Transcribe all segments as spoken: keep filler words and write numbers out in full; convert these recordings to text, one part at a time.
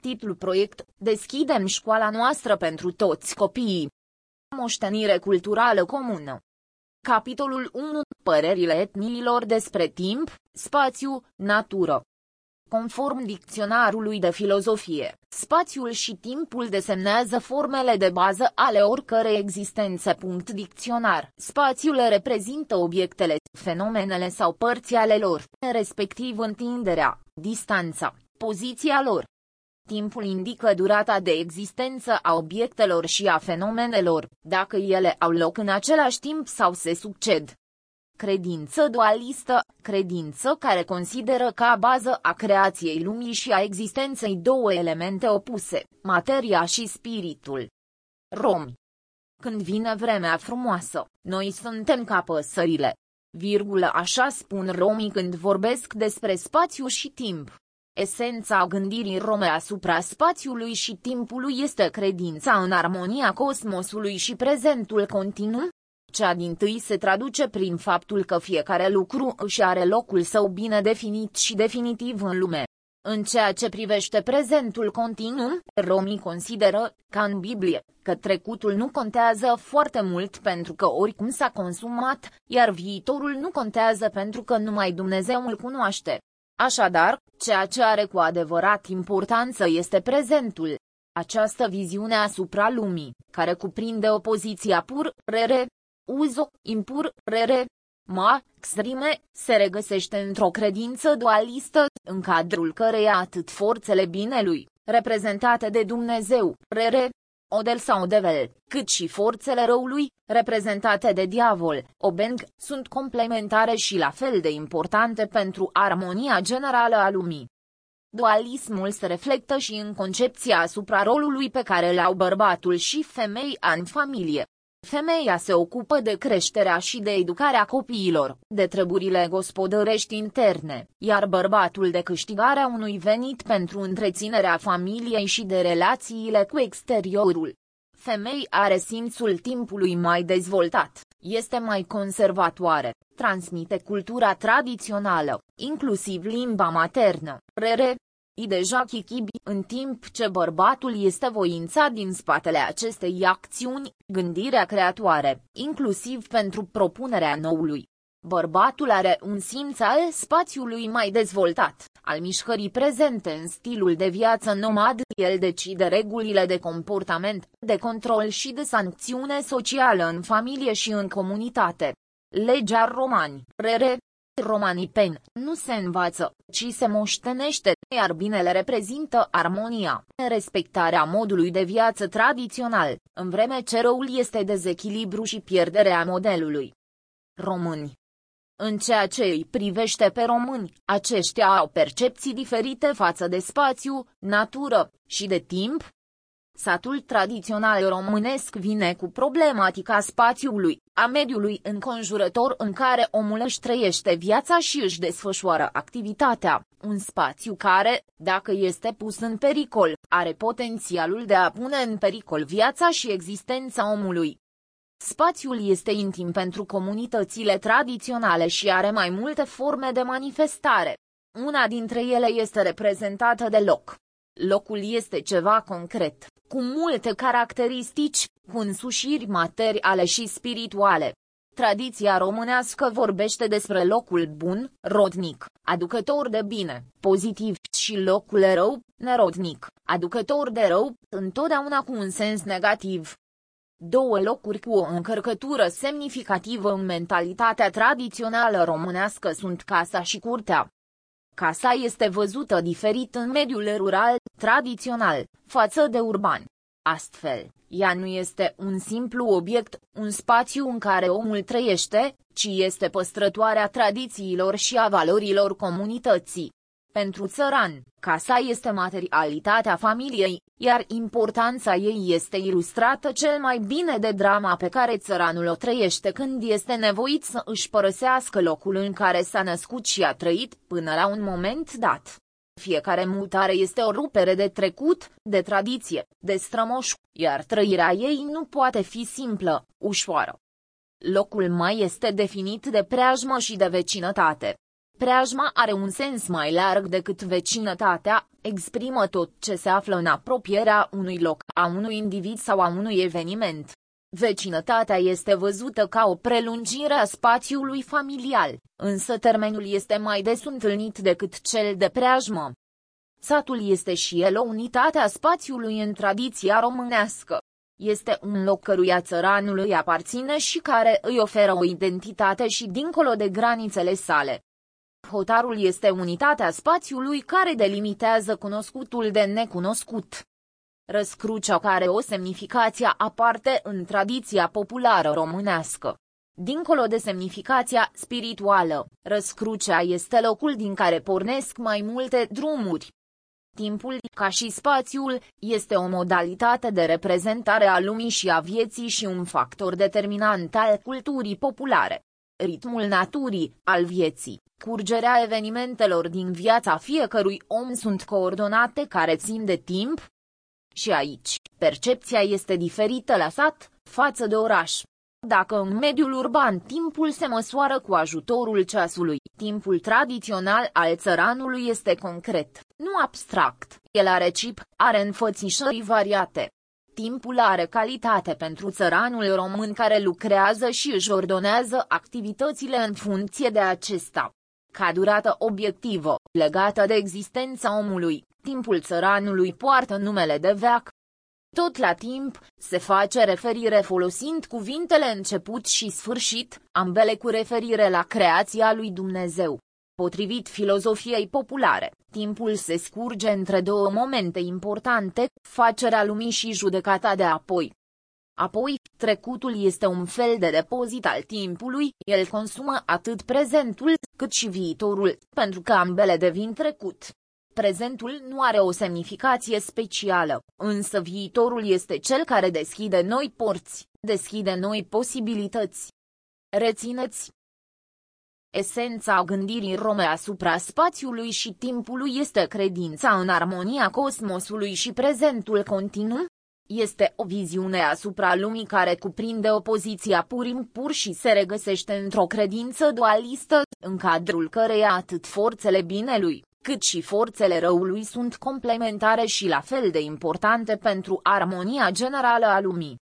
Titlu proiect: Deschidem școala noastră pentru toți copiii. Moștenire culturală comună. Capitolul unu. Părerile etniilor despre timp, spațiu, natură. Conform dicționarului de filozofie, spațiul și timpul desemnează formele de bază ale oricărei existențe. Dicționar. Spațiul reprezintă obiectele, fenomenele sau părți ale lor, respectiv întinderea, distanța, poziția lor. Timpul indică durata de existență a obiectelor și a fenomenelor, dacă ele au loc în același timp sau se succed. Credință dualistă, credință care consideră ca bază a creației lumii și a existenței două elemente opuse, materia și spiritul. Romi. Când vine vremea frumoasă, noi suntem ca păsările. Virgulă, așa spun romii când vorbesc despre spațiu și timp. Esența gândirii rome asupra spațiului și timpului este credința în armonia cosmosului și prezentul continuu. Cea dintâi se traduce prin faptul că fiecare lucru își are locul său bine definit și definitiv în lume. În ceea ce privește prezentul continuu, romii consideră, ca în Biblie, că trecutul nu contează foarte mult pentru că oricum s-a consumat, iar viitorul nu contează pentru că numai Dumnezeu îl cunoaște. Așadar, ceea ce are cu adevărat importanță este prezentul. Această viziune asupra lumii, care cuprinde opoziția pur, rere, uzo, impur, rere, ma, xrime, se regăsește într-o credință dualistă, în cadrul căreia atât forțele binelui, reprezentate de Dumnezeu, rere, odel sau devel, cât și forțele răului, reprezentate de diavol, obeng, sunt complementare și la fel de importante pentru armonia generală a lumii. Dualismul se reflectă și în concepția asupra rolului pe care îl au bărbatul și femeia în familie. Femeia se ocupă de creșterea și de educarea copiilor, de treburile gospodărești interne, iar bărbatul de câștigarea unui venit pentru întreținerea familiei și de relațiile cu exteriorul. Femeia are simțul timpului mai dezvoltat, este mai conservatoare, transmite cultura tradițională, inclusiv limba maternă, rere, ideja chichibi, în timp ce bărbatul este voința din spatele acestei acțiuni, gândirea creatoare, inclusiv pentru propunerea noului. Bărbatul are un simț al spațiului mai dezvoltat, al mișcării prezente în stilul de viață nomad, el decide regulile de comportament, de control și de sancțiune socială în familie și în comunitate. Legea romani, rere, romanii pen, nu se învață, ci se moștenește, iar binele reprezintă armonia, respectarea modului de viață tradițional, în vreme ce răul este dezechilibru și pierderea modelului. Români. În ceea ce îi privește pe români, aceștia au percepții diferite față de spațiu, natură și de timp. Satul tradițional românesc vine cu problematica spațiului, a mediului înconjurător în care omul își trăiește viața și își desfășoară activitatea, un spațiu care, dacă este pus în pericol, are potențialul de a pune în pericol viața și existența omului. Spațiul este intim pentru comunitățile tradiționale și are mai multe forme de manifestare. Una dintre ele este reprezentată de loc. Locul este ceva concret, cu multe caracteristici, cu însușiri materiale și spirituale. Tradiția românească vorbește despre locul bun, rodnic, aducător de bine, pozitiv, și locul rău, nerodnic, aducător de rău, întotdeauna cu un sens negativ. Două locuri cu o încărcătură semnificativă în mentalitatea tradițională românească sunt casa și curtea. Casa este văzută diferit în mediul rural, tradițional, față de urban. Astfel, ea nu este un simplu obiect, un spațiu în care omul trăiește, ci este păstrătoarea tradițiilor și a valorilor comunității. Pentru țăran, casa este materialitatea familiei, iar importanța ei este ilustrată cel mai bine de drama pe care țăranul o trăiește când este nevoit să își părăsească locul în care s-a născut și a trăit până la un moment dat. Fiecare mutare este o rupere de trecut, de tradiție, de strămoș, iar trăirea ei nu poate fi simplă, ușoară. Locul mai este definit de preajmă și de vecinătate. Preajma are un sens mai larg decât vecinătatea, exprimă tot ce se află în apropierea unui loc, a unui individ sau a unui eveniment. Vecinătatea este văzută ca o prelungire a spațiului familial, însă termenul este mai des întâlnit decât cel de preajmă. Satul este și el o unitate a spațiului în tradiția românească. Este un loc căruia țăranului aparține și care îi oferă o identitate și dincolo de granițele sale. Hotarul este unitatea spațiului care delimitează cunoscutul de necunoscut. Răscrucea are o semnificație aparte în tradiția populară românească. Dincolo de semnificația spirituală, răscrucea este locul din care pornesc mai multe drumuri. Timpul, ca și spațiul, este o modalitate de reprezentare a lumii și a vieții și un factor determinant al culturii populare. Ritmul naturii, al vieții, curgerea evenimentelor din viața fiecărui om sunt coordonate care țin de timp. Și aici, percepția este diferită la sat, față de oraș. Dacă în mediul urban timpul se măsoară cu ajutorul ceasului, timpul tradițional al țăranului este concret, nu abstract, el are chip, are înfățișări variate. Timpul are calitate pentru țăranul român care lucrează și își ordonează activitățile în funcție de acesta. Ca durată obiectivă, legată de existența omului, timpul țăranului poartă numele de veac. Tot la timp, se face referire folosind cuvintele început și sfârșit, ambele cu referire la creația lui Dumnezeu. Potrivit filozofiei populare, timpul se scurge între două momente importante, facerea lumii și judecata de apoi. Apoi, trecutul este un fel de depozit al timpului, el consumă atât prezentul, cât și viitorul, pentru că ambele devin trecut. Prezentul nu are o semnificație specială, însă viitorul este cel care deschide noi porți, deschide noi posibilități. Rețineți! Esența gândirii rome asupra spațiului și timpului este credința în armonia cosmosului și prezentul continuu. Este o viziune asupra lumii care cuprinde opoziția purim pur și se regăsește într-o credință dualistă, în cadrul căreia atât forțele binelui, cât și forțele răului sunt complementare și la fel de importante pentru armonia generală a lumii.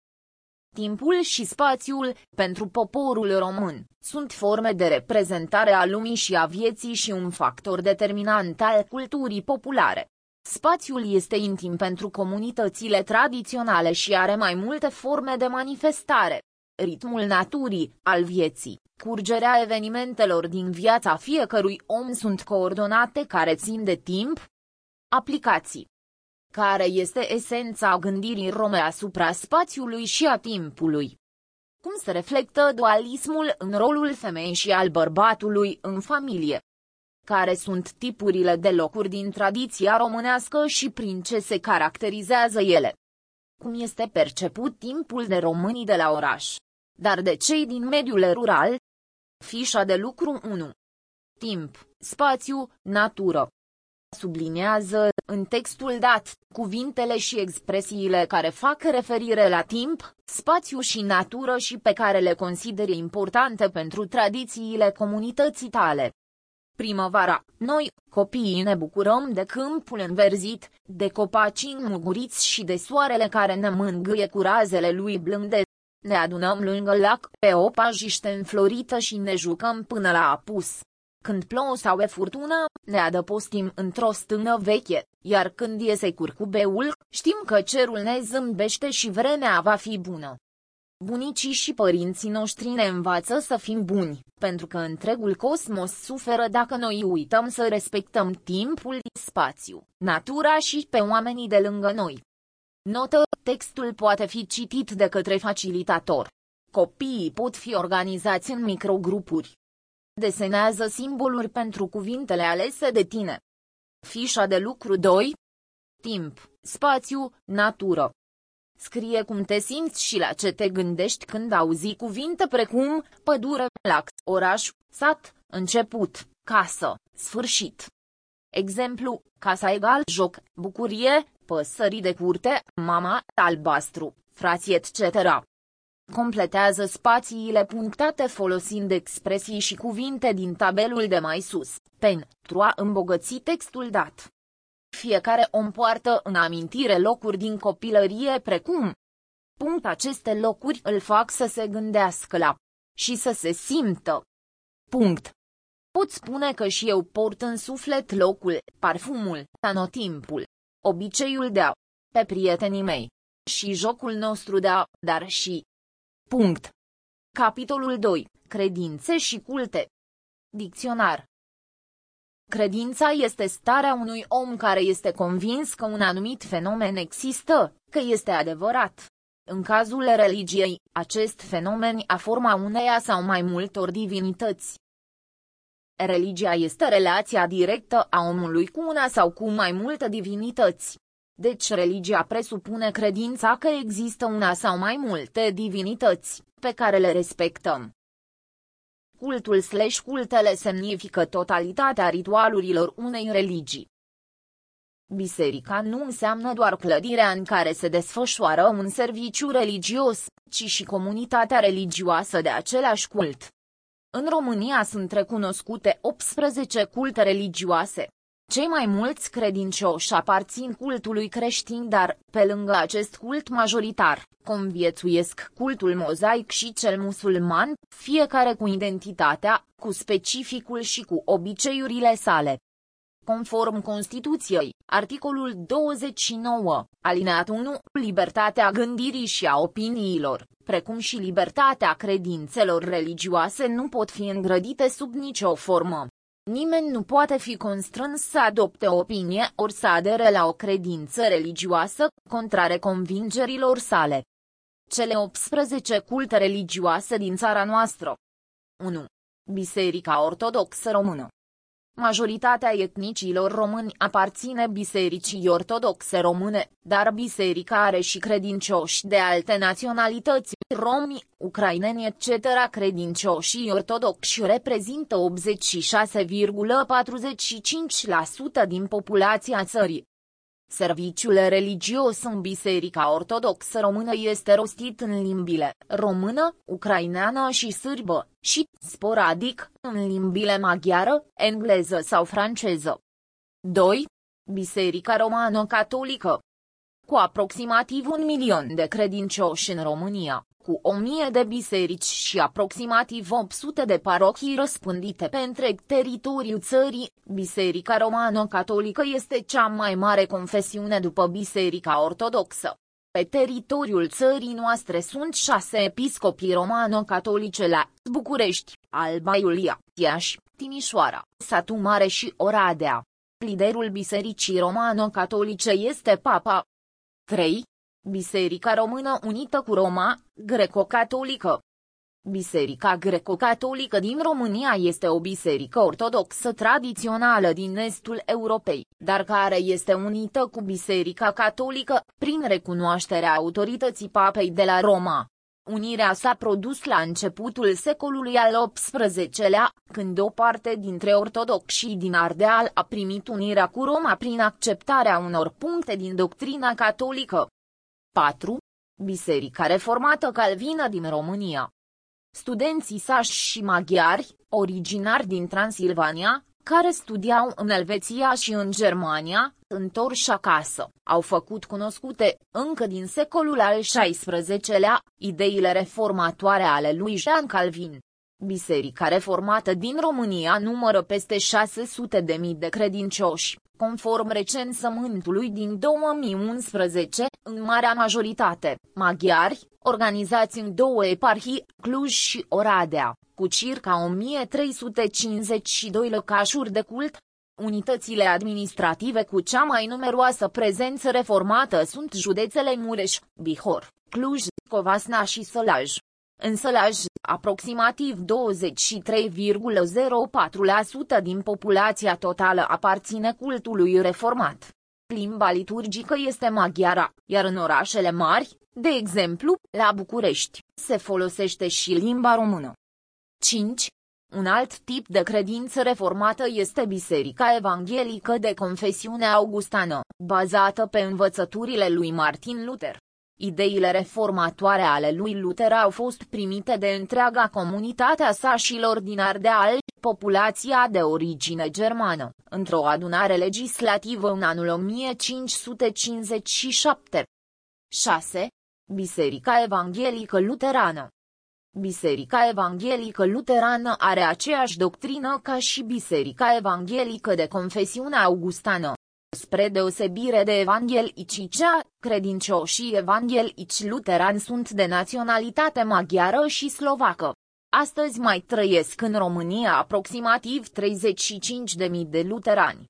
Timpul și spațiul, pentru poporul român, sunt forme de reprezentare a lumii și a vieții și un factor determinant al culturii populare. Spațiul este intim pentru comunitățile tradiționale și are mai multe forme de manifestare. Ritmul naturii, al vieții, curgerea evenimentelor din viața fiecărui om sunt coordonate care țin de timp. Aplicații. Care este esența gândirii rome asupra spațiului și a timpului? Cum se reflectă dualismul în rolul femeii și al bărbatului în familie? Care sunt tipurile de locuri din tradiția românească și prin ce se caracterizează ele? Cum este perceput timpul de românii de la oraș? Dar de cei din mediul rural? Fișa de lucru unu. Timp, spațiu, natură. Subliniază, în textul dat, cuvintele și expresiile care fac referire la timp, spațiu și natură și pe care le consideri importante pentru tradițiile comunității tale. Primăvara, noi, copiii, ne bucurăm de câmpul înverzit, de copacii înmuguriți și de soarele care ne mângâie cu razele lui blânde. Ne adunăm lângă lac, pe o pajiște înflorită și ne jucăm până la apus. Când plouă sau e furtună, ne adăpostim într-o stână veche, iar când iese curcubeul, știm că cerul ne zâmbește și vremea va fi bună. Bunicii și părinții noștri ne învață să fim buni, pentru că întregul cosmos suferă dacă noi uităm să respectăm timpul, spațiu, natura și pe oamenii de lângă noi. Notă: textul poate fi citit de către facilitator. Copiii pot fi organizați în microgrupuri. Desenează simboluri pentru cuvintele alese de tine. Fișa de lucru doi. Timp, spațiu, natură. Scrie cum te simți și la ce te gândești când auzi cuvinte precum pădure, lac, oraș, sat, început, casă, sfârșit. Exemplu: casa egal joc, bucurie, păsări de curte, mama, albastru, frații et cetera. Completează spațiile punctate folosind expresii și cuvinte din tabelul de mai sus, pentru a îmbogăți textul dat. Fiecare om poartă în amintire locuri din copilărie precum punct aceste locuri îl fac să se gândească la și să se simtă. Punct. Pot spune că și eu port în suflet locul, parfumul, anotimpul, obiceiul de a, pe prietenii mei, și jocul nostru de a, dar și. Punct. Capitolul doi. Credințe și culte. Dicționar. Credința este starea unui om care este convins că un anumit fenomen există, că este adevărat. În cazul religiei, acest fenomen a forma uneia sau mai multor divinități. Religia este relația directă a omului cu una sau cu mai multe divinități. Deci religia presupune credința că există una sau mai multe divinități, pe care le respectăm. Cultul slash cultele semnifică totalitatea ritualurilor unei religii. Biserica nu înseamnă doar clădirea în care se desfășoară un serviciu religios, ci și comunitatea religioasă de același cult. În România sunt recunoscute optsprezece culte religioase. Cei mai mulți credincioși aparțin cultului creștin, dar, pe lângă acest cult majoritar, conviețuiesc cultul mozaic și cel musulman, fiecare cu identitatea, cu specificul și cu obiceiurile sale. Conform Constituției, articolul douăzeci și nouă, alineatul unu, libertatea gândirii și a opiniilor, precum și libertatea credințelor religioase nu pot fi îngrădite sub nicio formă. Nimeni nu poate fi constrâns să adopte o opinie ori să adere la o credință religioasă, contrare convingerilor sale. Cele optsprezece culte religioase din țara noastră. unu. Biserica Ortodoxă Română. Majoritatea etnicilor români aparține Bisericii Ortodoxe Române, dar biserica are și credincioși de alte naționalități, romi, ucraineni et cetera. Credincioșii ortodoxi reprezintă optzeci și șase virgulă patruzeci și cinci la sută din populația țării. Serviciul religios în Biserica Ortodoxă Română este rostit în limbile română, ucraineană și sârbă, și, sporadic, în limbile maghiară, engleză sau franceză. doi. Biserica Romano-Catolică. Cu aproximativ un milion de credincioși în România, cu o mie de biserici și aproximativ opt sute de parohii răspândite pe întreg teritoriul țării, Biserica Romano-Catolică este cea mai mare confesiune după Biserica Ortodoxă. Pe teritoriul țării noastre sunt șase episcopii romano-catolice la București, Alba Iulia, Iași, Timișoara, Satu Mare și Oradea. Liderul Bisericii Romano-Catolice este Papa. trei. Biserica Română Unită cu Roma, Greco-Catolică. Biserica Greco-Catolică din România este o biserică ortodoxă tradițională din estul Europei, dar care este unită cu Biserica Catolică, prin recunoașterea autorității Papei de la Roma. Unirea s-a produs la începutul secolului al optsprezecelea, când o parte dintre ortodoxii din Ardeal a primit unirea cu Roma prin acceptarea unor puncte din doctrina catolică. patru. Biserica Reformată Calvină din România. Studenții sași și maghiari, originari din Transilvania, care studiau în Elveția și în Germania, întorși acasă, au făcut cunoscute, încă din secolul al șaisprezecelea, ideile reformatoare ale lui Jean Calvin. Biserica Reformată din România numără peste șase sute de mii de credincioși, conform recensământului din două mii unsprezece, în marea majoritate, maghiari, organizați în două eparhii, Cluj și Oradea, cu circa o mie trei sute cincizeci și doi lăcașuri de cult. Unitățile administrative cu cea mai numeroasă prezență reformată sunt județele Mureș, Bihor, Cluj, Covasna și Sălaj. În Sălaj, aproximativ douăzeci și trei virgulă zero patru la sută din populația totală aparține cultului reformat. Limba liturgică este maghiara, iar în orașele mari, de exemplu, la București, se folosește și limba română. cinci. Un alt tip de credință reformată este Biserica Evanghelică de confesiune augustană, bazată pe învățăturile lui Martin Luther. Ideile reformatoare ale lui Luther au fost primite de întreaga comunitate a sașilor din Ardeal, populația de origine germană, într-o adunare legislativă în anul o mie cinci sute cincizeci și șapte. șase. Biserica Evanghelică Luterană. Biserica Evanghelică Luterană are aceeași doctrină ca și Biserica Evanghelică de confesiune augustană. Spre deosebire de evanghelicii cea, credincioșii evanghelici luterani sunt de naționalitate maghiară și slovacă. Astăzi mai trăiesc în România aproximativ treizeci și cinci de mii de luterani.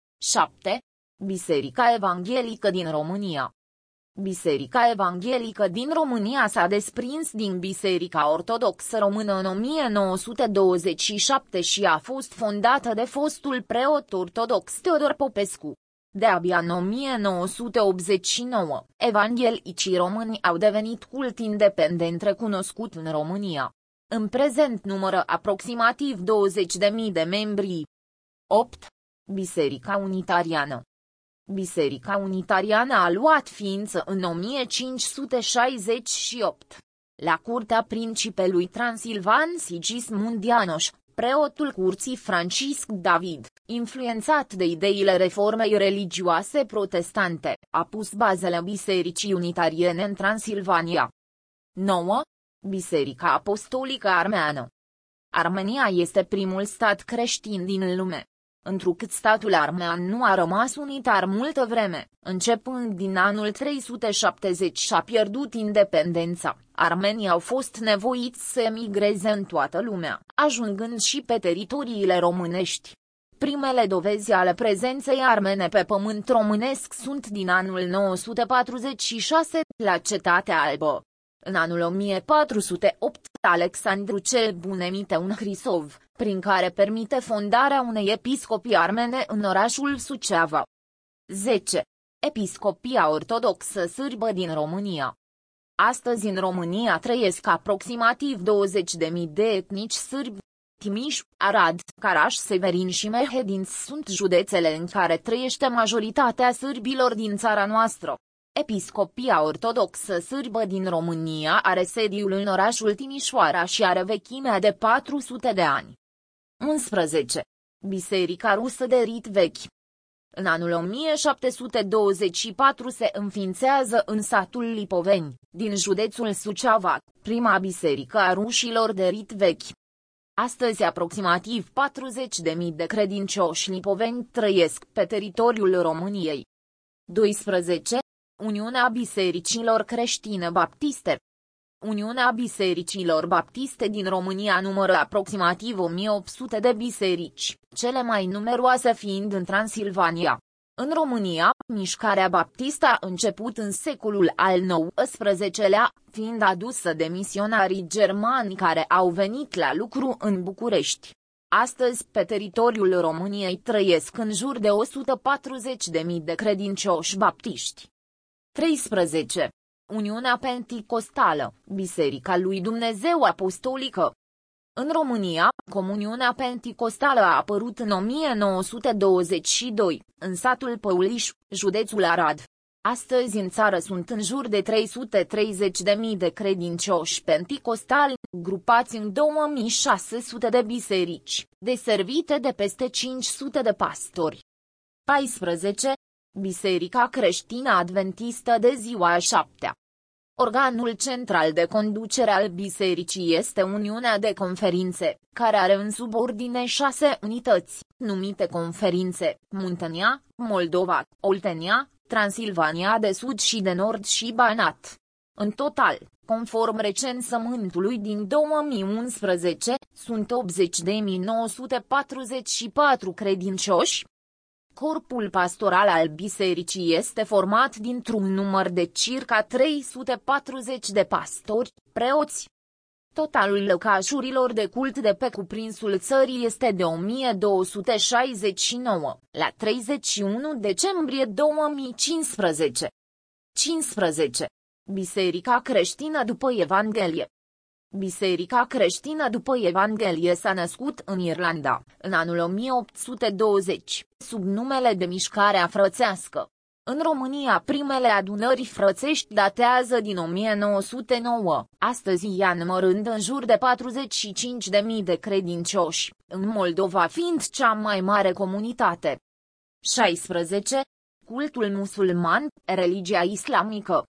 șapte. Biserica Evanghelică din România. Biserica Evanghelică din România s-a desprins din Biserica Ortodoxă Română în o mie nouă sute douăzeci și șapte și a fost fondată de fostul preot ortodox Teodor Popescu. De-abia în o mie nouă sute optzeci și nouă, evanghelicii români au devenit cult independent recunoscut în România. În prezent numără aproximativ douăzeci de mii de membri. opt. Biserica Unitariană. Biserica Unitariană a luat ființă în o mie cinci sute șaizeci și opt. La curtea principelui Transilvan Sigismund Ianoș, preotul curții Francisc David, influențat de ideile reformei religioase protestante, a pus bazele Bisericii Unitariene în Transilvania. nouă. Biserica Apostolică Armeană. Armenia este primul stat creștin din lume. Întrucât statul armean nu a rămas unitar multă vreme, începând din anul trei sute șaptezeci și a pierdut independența, armenii au fost nevoiți să emigreze în toată lumea, ajungând și pe teritoriile românești. Primele dovezi ale prezenței armene pe pământ românesc sunt din anul nouă sute patruzeci și șase, la Cetatea Albă. În anul o mie patru sute opt, Alexandru cel Bun emite un hrisov, prin care permite fondarea unei episcopii armene în orașul Suceava. zece. Episcopia Ortodoxă Sârbă din România. Astăzi în România trăiesc aproximativ douăzeci de mii de etnici sârbi. Timiș, Arad, Caraș, Severin și Mehedinți sunt județele în care trăiește majoritatea sârbilor din țara noastră. Episcopia Ortodoxă Sârbă din România are sediul în orașul Timișoara și are vechimea de patru sute de ani. unsprezece. Biserica Rusă de Rit Vechi. În anul o mie șapte sute douăzeci și patru se înființează în satul Lipoveni, din județul Suceava, prima biserică a rușilor de rit vechi. Astăzi aproximativ patruzeci de mii de credincioși lipoveni trăiesc pe teritoriul României. doisprezece. Uniunea Bisericilor Creștine Baptiste. Uniunea Bisericilor Baptiste din România numără aproximativ o mie opt sute de biserici, cele mai numeroase fiind în Transilvania. În România, mișcarea baptistă a început în secolul al nouăsprezecelea, fiind adusă de misionarii germani care au venit la lucru în București. Astăzi pe teritoriul României trăiesc în jur de o sută patruzeci de mii de credincioși baptiști. treisprezece. Uniunea Penticostală, Biserica lui Dumnezeu Apostolică. În România, Comuniunea Penticostală a apărut în o mie nouă sute douăzeci și doi, în satul Păuliș, județul Arad. Astăzi în țară sunt în jur de trei sute treizeci de mii de credincioși penticostali, grupați în două mii șase sute de biserici, deservite de peste cinci sute de pastori. paisprezece. Biserica Creștină Adventistă de Ziua a șaptea. Organul central de conducere al bisericii este Uniunea de Conferințe, care are în subordine șase unități, numite conferințe: Muntenia, Moldova, Oltenia, Transilvania de Sud și de Nord și Banat. În total, conform recensământului din două mii unsprezece, sunt optzeci de mii nouă sute patruzeci și patru credincioși. Corpul pastoral al bisericii este format dintr-un număr de circa trei sute patruzeci de pastori, preoți. Totalul lăcașurilor de cult de pe cuprinsul țării este de o mie două sute șaizeci și nouă, la treizeci și unu decembrie două mii cincisprezece. cincisprezece. Biserica Creștină după Evanghelie. Biserica Creștină după Evanghelie s-a născut în Irlanda, în anul o mie opt sute douăzeci, sub numele de Mișcarea Frățească. În România primele adunări frățești datează din o mie nouă sute nouă, astăzi ea numărând în jur de patruzeci și cinci de mii de credincioși, în Moldova fiind cea mai mare comunitate. șaisprezece. Cultul musulman, religia islamică.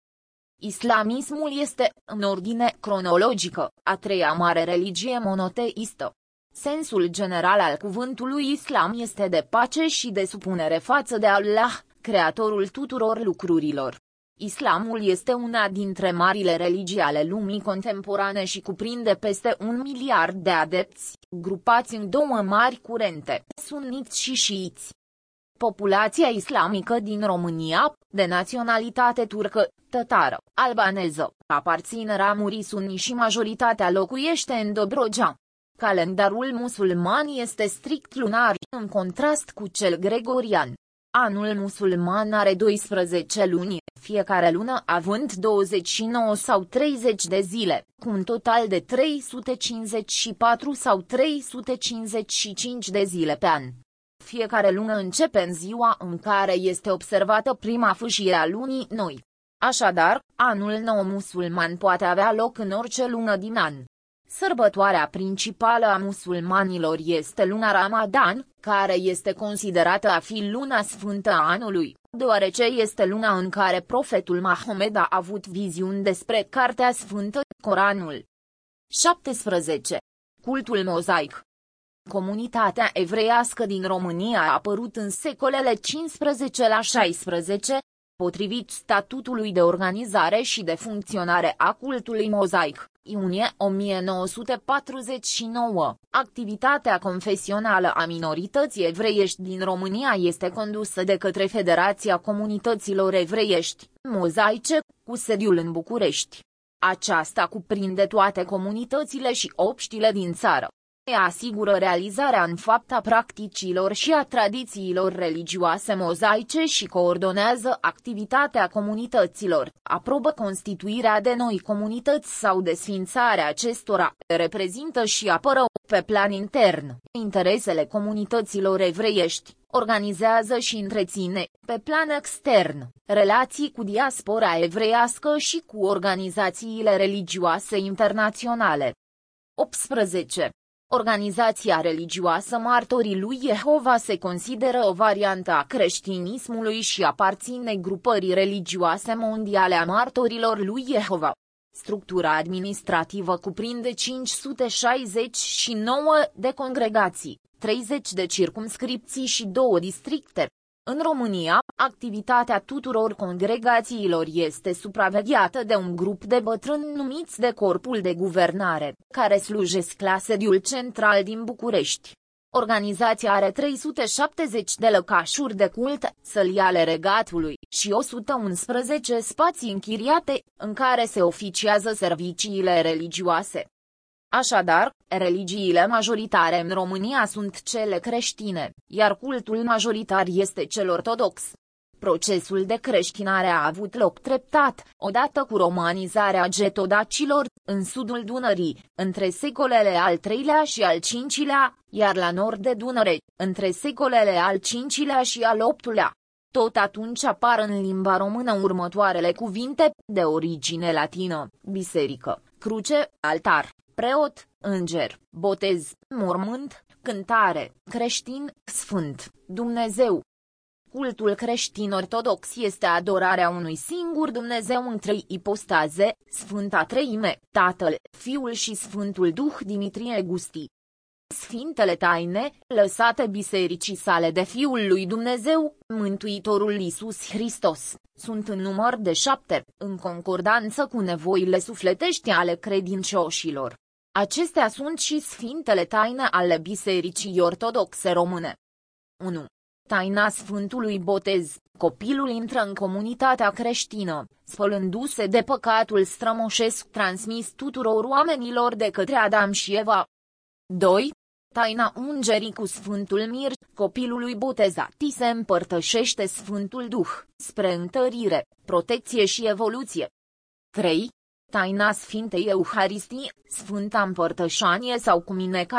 Islamismul este, în ordine cronologică, a treia mare religie monoteistă. Sensul general al cuvântului islam este de pace și de supunere față de Allah, creatorul tuturor lucrurilor. Islamul este una dintre marile religii ale lumii contemporane și cuprinde peste un miliard de adepți, grupați în două mari curente, sunniți și șiiți. Populația islamică din România, de naționalitate turcă, tătară, albaneză, aparține ramurii sunni și majoritatea locuiește în Dobrogea. Calendarul musulman este strict lunar, în contrast cu cel gregorian. Anul musulman are doisprezece luni, fiecare lună având douăzeci și nouă sau treizeci de zile, cu un total de trei sute cincizeci și patru sau trei sute cincizeci și cinci de zile pe an. Fiecare lună începe în ziua în care este observată prima fâșie a lunii noi. Așadar, anul nou musulman poate avea loc în orice lună din an. Sărbătoarea principală a musulmanilor este luna Ramadan, care este considerată a fi luna sfântă a anului, deoarece este luna în care profetul Mahomed a avut viziuni despre Cartea Sfântă, Coranul. șaptesprezece. Cultul mozaic. Comunitatea evreiască din România a apărut în secolele cincisprezece la șaisprezece, potrivit statutului de organizare și de funcționare a cultului mozaic, iunie o mie nouă sute patruzeci și nouă. Activitatea confesională a minorității evreiești din România este condusă de către Federația Comunităților Evreiești, Mozaice, cu sediul în București. Aceasta cuprinde toate comunitățile și obștile din țară. Ea asigură realizarea în fapt a practicilor și a tradițiilor religioase mozaice și coordonează activitatea comunităților, aprobă constituirea de noi comunități sau desfințarea acestora, reprezintă și apără, pe plan intern, interesele comunităților evreiești, organizează și întreține, pe plan extern, relații cu diaspora evreiască și cu organizațiile religioase internaționale. optsprezece. Organizația religioasă Martorii lui Jehova se consideră o variantă a creștinismului și aparține grupării religioase mondiale a Martorilor lui Jehova. Structura administrativă cuprinde cinci sute șaizeci și nouă de congregații, treizeci de circumscripții și două districte. În România, activitatea tuturor congregațiilor este supravegheată de un grup de bătrâni numiți de Corpul de Guvernare, care slujesc la sediul central din București. Organizația are trei sute șaptezeci de lăcașuri de cult, săli ale regatului, și o sută unsprezece spații închiriate, în care se oficiază serviciile religioase. Așadar, religiile majoritare în România sunt cele creștine, iar cultul majoritar este cel ortodox. Procesul de creștinare a avut loc treptat, odată cu romanizarea getodacilor, în sudul Dunării, între secolele al treilea și al cincilea, iar la nord de Dunăre, între secolele al cincilea și al optulea. Tot atunci apar în limba română următoarele cuvinte, de origine latină: biserică, cruce, altar, preot, înger, botez, mormânt, cântare, creștin, sfânt, Dumnezeu. Cultul creștin-ortodox este adorarea unui singur Dumnezeu în trei ipostaze, Sfânta Treime, Tatăl, Fiul și Sfântul Duh. Dimitrie Gusti. Sfintele taine, lăsate bisericii sale de Fiul lui Dumnezeu, Mântuitorul Iisus Hristos, sunt în număr de șapte, în concordanță cu nevoile sufletești ale credincioșilor. Acestea sunt și sfintele taine ale Bisericii Ortodoxe Române. unu. Taina Sfântului Botez. Copilul intră în comunitatea creștină, spălându-se de păcatul strămoșesc transmis tuturor oamenilor de către Adam și Eva. doi. Taina Ungerii cu Sfântul Mir. Copilului botezat îi se împărtășește Sfântul Duh, spre întărire, protecție și evoluție. trei. Taina Sfintei Euharistii, Sfânta Împărtășanie sau cuminecarea,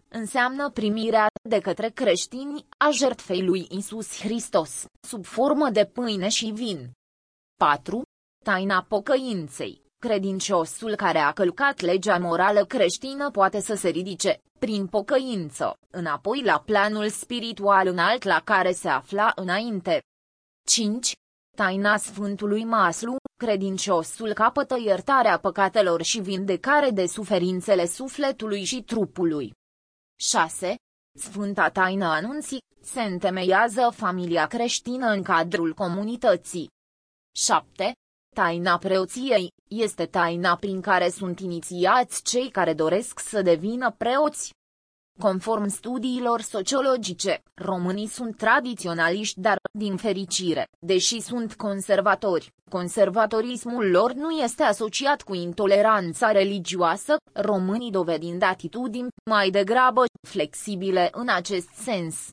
înseamnă primirea de către creștini a jertfei lui Iisus Hristos, sub formă de pâine și vin. patru. Taina pocăinței. Credinciosul care a călcat legea morală creștină poate să se ridice, prin pocăință, înapoi la planul spiritual înalt la care se afla înainte. cinci. Taina Sfântului Maslu. Credinciosul capătă iertarea păcatelor și vindecare de suferințele sufletului și trupului. șase. Sfânta taină anunții. Se întemeiază familia creștină în cadrul comunității. șapte. Taina preoției. Este taina prin care sunt inițiați cei care doresc să devină preoți. Conform studiilor sociologice, românii sunt tradiționaliști, dar, din fericire, deși sunt conservatori, conservatorismul lor nu este asociat cu intoleranța religioasă, românii dovedind atitudini, mai degrabă, flexibile în acest sens.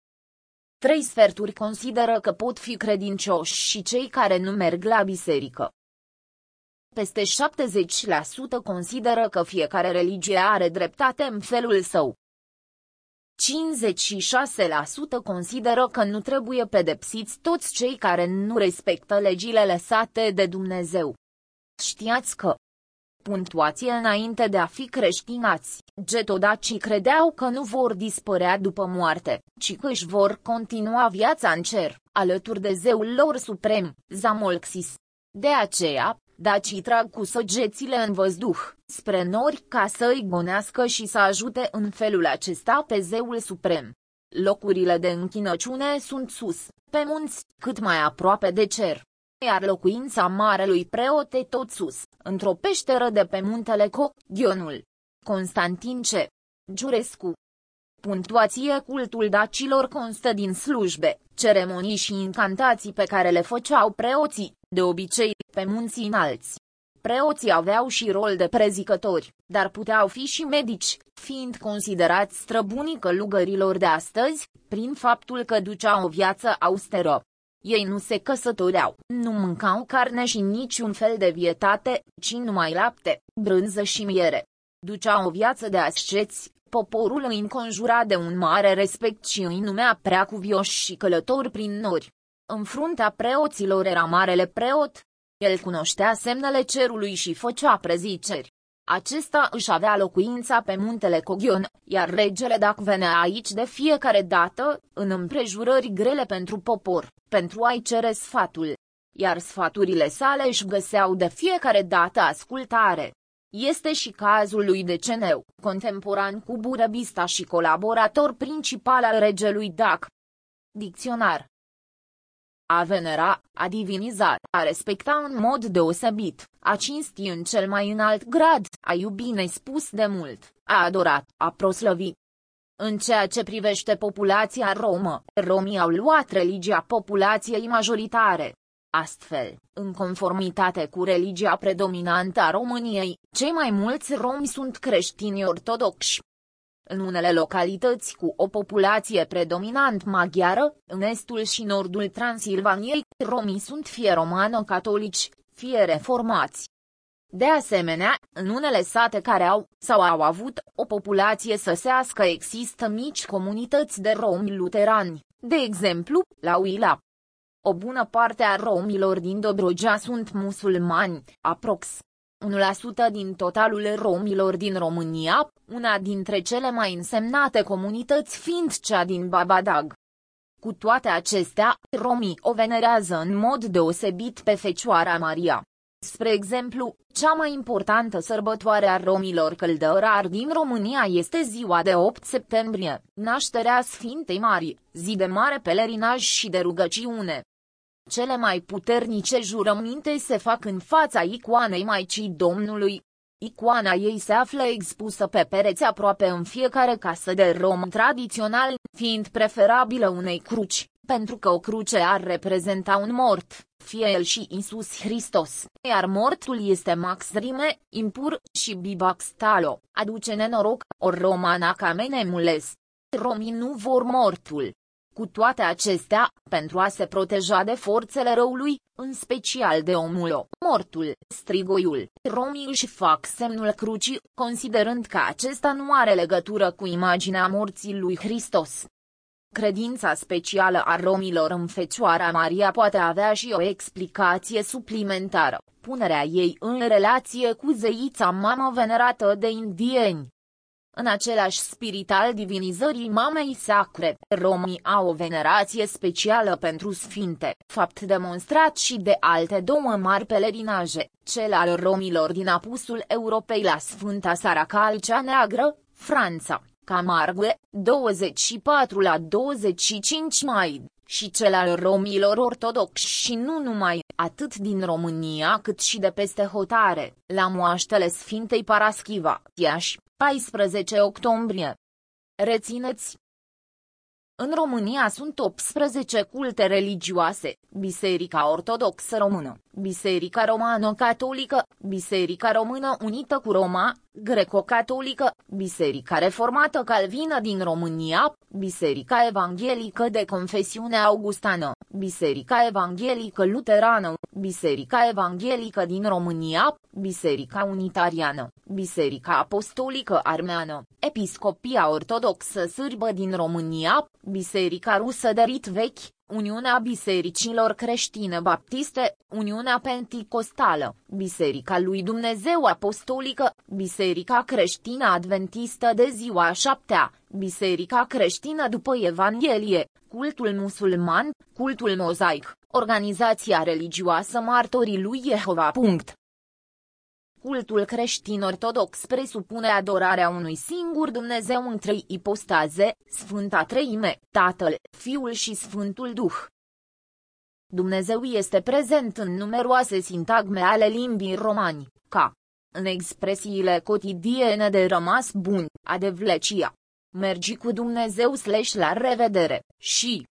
Trei sferturi consideră că pot fi credincioși și cei care nu merg la biserică. Peste șaptezeci la sută consideră că fiecare religie are dreptate în felul său. cincizeci și șase la sută consideră că nu trebuie pedepsiți toți cei care nu respectă legile lăsate de Dumnezeu. Știați că punctuație înainte de a fi creștinați, getodacii credeau că nu vor dispărea după moarte, ci că își vor continua viața în cer, alături de zeul lor suprem, Zamolxis. De aceea, dacii trag cu săgețile în văzduh, spre nori ca să îi gonească și să ajute în felul acesta pe zeul suprem. Locurile de închinăciune sunt sus, pe munți, cât mai aproape de cer. Iar locuința marelui preot e tot sus, într-o peșteră de pe muntele Co, Ghionul. Constantin C. Giurescu. Punctuație. Cultul dacilor constă din slujbe, ceremonii și incantații pe care le făceau preoții, de obicei, pe munții înalți. Preoții aveau și rol de prezicători, dar puteau fi și medici, fiind considerați străbunii călugărilor de astăzi, prin faptul că duceau o viață austeră. Ei nu se căsătoreau, nu mâncau carne și niciun fel de vietate, ci numai lapte, brânză și miere. Duceau o viață de asceți, poporul îi înconjura de un mare respect și îi numea preacuvioși și călători prin nori. În fruntea preoților era marele preot. El cunoștea semnele cerului și făcea preziceri. Acesta își avea locuința pe muntele Coghion, iar regele Dac venea aici de fiecare dată, în împrejurări grele pentru popor, pentru a-i cere sfatul. Iar sfaturile sale își găseau de fiecare dată ascultare. Este și cazul lui Deceneu, contemporan cu Burebista și colaborator principal al regelui Dac. Dicționar. A venera, a diviniza, a respecta în mod deosebit, a cinsti în cel mai înalt grad, a iubi nespus de mult, a adora, a proslăvi. În ceea ce privește populația romă, romii au luat religia populației majoritare. Astfel, în conformitate cu religia predominantă a României, cei mai mulți romi sunt creștini ortodoxi. În unele localități cu o populație predominant maghiară, în estul și nordul Transilvaniei, romii sunt fie romano-catolici, fie reformați. De asemenea, în unele sate care au, sau au avut, o populație săsească există mici comunități de romi luterani, de exemplu, la Uila. O bună parte a romilor din Dobrogea sunt musulmani, aprox unu la sută din totalul romilor din România, una dintre cele mai însemnate comunități fiind cea din Babadag. Cu toate acestea, romii o venerează în mod deosebit pe Fecioara Maria. Spre exemplu, cea mai importantă sărbătoare a romilor căldărari din România este ziua de opt septembrie, nașterea Sfintei Marii, zi de mare pelerinaj și de rugăciune. Cele mai puternice jurăminte se fac în fața icoanei Maicii Domnului. Icoana ei se află expusă pe pereți aproape în fiecare casă de rom tradițional, fiind preferabilă unei cruci, pentru că o cruce ar reprezenta un mort, fie el și Iisus Hristos, iar mortul este max rime, impur, și bibax talo, aduce nenoroc, ori romana camene mules. Romii nu vor mortul. Cu toate acestea, pentru a se proteja de forțele răului, în special de omul, mortul, strigoiul, romii își fac semnul crucii, considerând că acesta nu are legătură cu imaginea morții lui Hristos. Credința specială a romilor în Fecioara Maria poate avea și o explicație suplimentară, punerea ei în relație cu zeița mamă venerată de indieni. În același spirit al divinizării mamei sacre, romii au o venerație specială pentru sfinte, fapt demonstrat și de alte două mari pelerinaje, cel al romilor din apusul Europei la Sfânta Sara Calcea Neagră, Franța, Camargue, douăzeci și patru la douăzeci și cinci mai, și cel al romilor ortodoxi și nu numai, atât din România cât și de peste hotare, la moaștele Sfintei Paraschiva, Iași, paisprezece octombrie. Rețineți! În România sunt optsprezece culte religioase: Biserica Ortodoxă Română, Biserica Romano-Catolică, Biserica Română Unită cu Roma, Greco-Catolică, Biserica Reformată Calvină din România, Biserica Evanghelică de confesiune augustană, Biserica Evanghelică Luterană, Biserica Evanghelică din România, Biserica Unitariană, Biserica Apostolică Armeană, Episcopia Ortodoxă Sârbă din România, Biserica Rusă de Rit Vechi, Uniunea Bisericilor Creștine Baptiste, Uniunea Penticostală, Biserica lui Dumnezeu Apostolică, Biserica Creștină Adventistă de Ziua a Șaptea, Biserica Creștină după Evanghelie, cultul musulman, cultul mozaic, organizația religioasă Martorii lui Jehova. Cultul creștin-ortodox presupune adorarea unui singur Dumnezeu în trei ipostaze, Sfânta Treime, Tatăl, Fiul și Sfântul Duh. Dumnezeu este prezent în numeroase sintagme ale limbii romani, ca în expresiile cotidiene de rămas bun, adevlecia, mergi cu Dumnezeu slash la revedere, și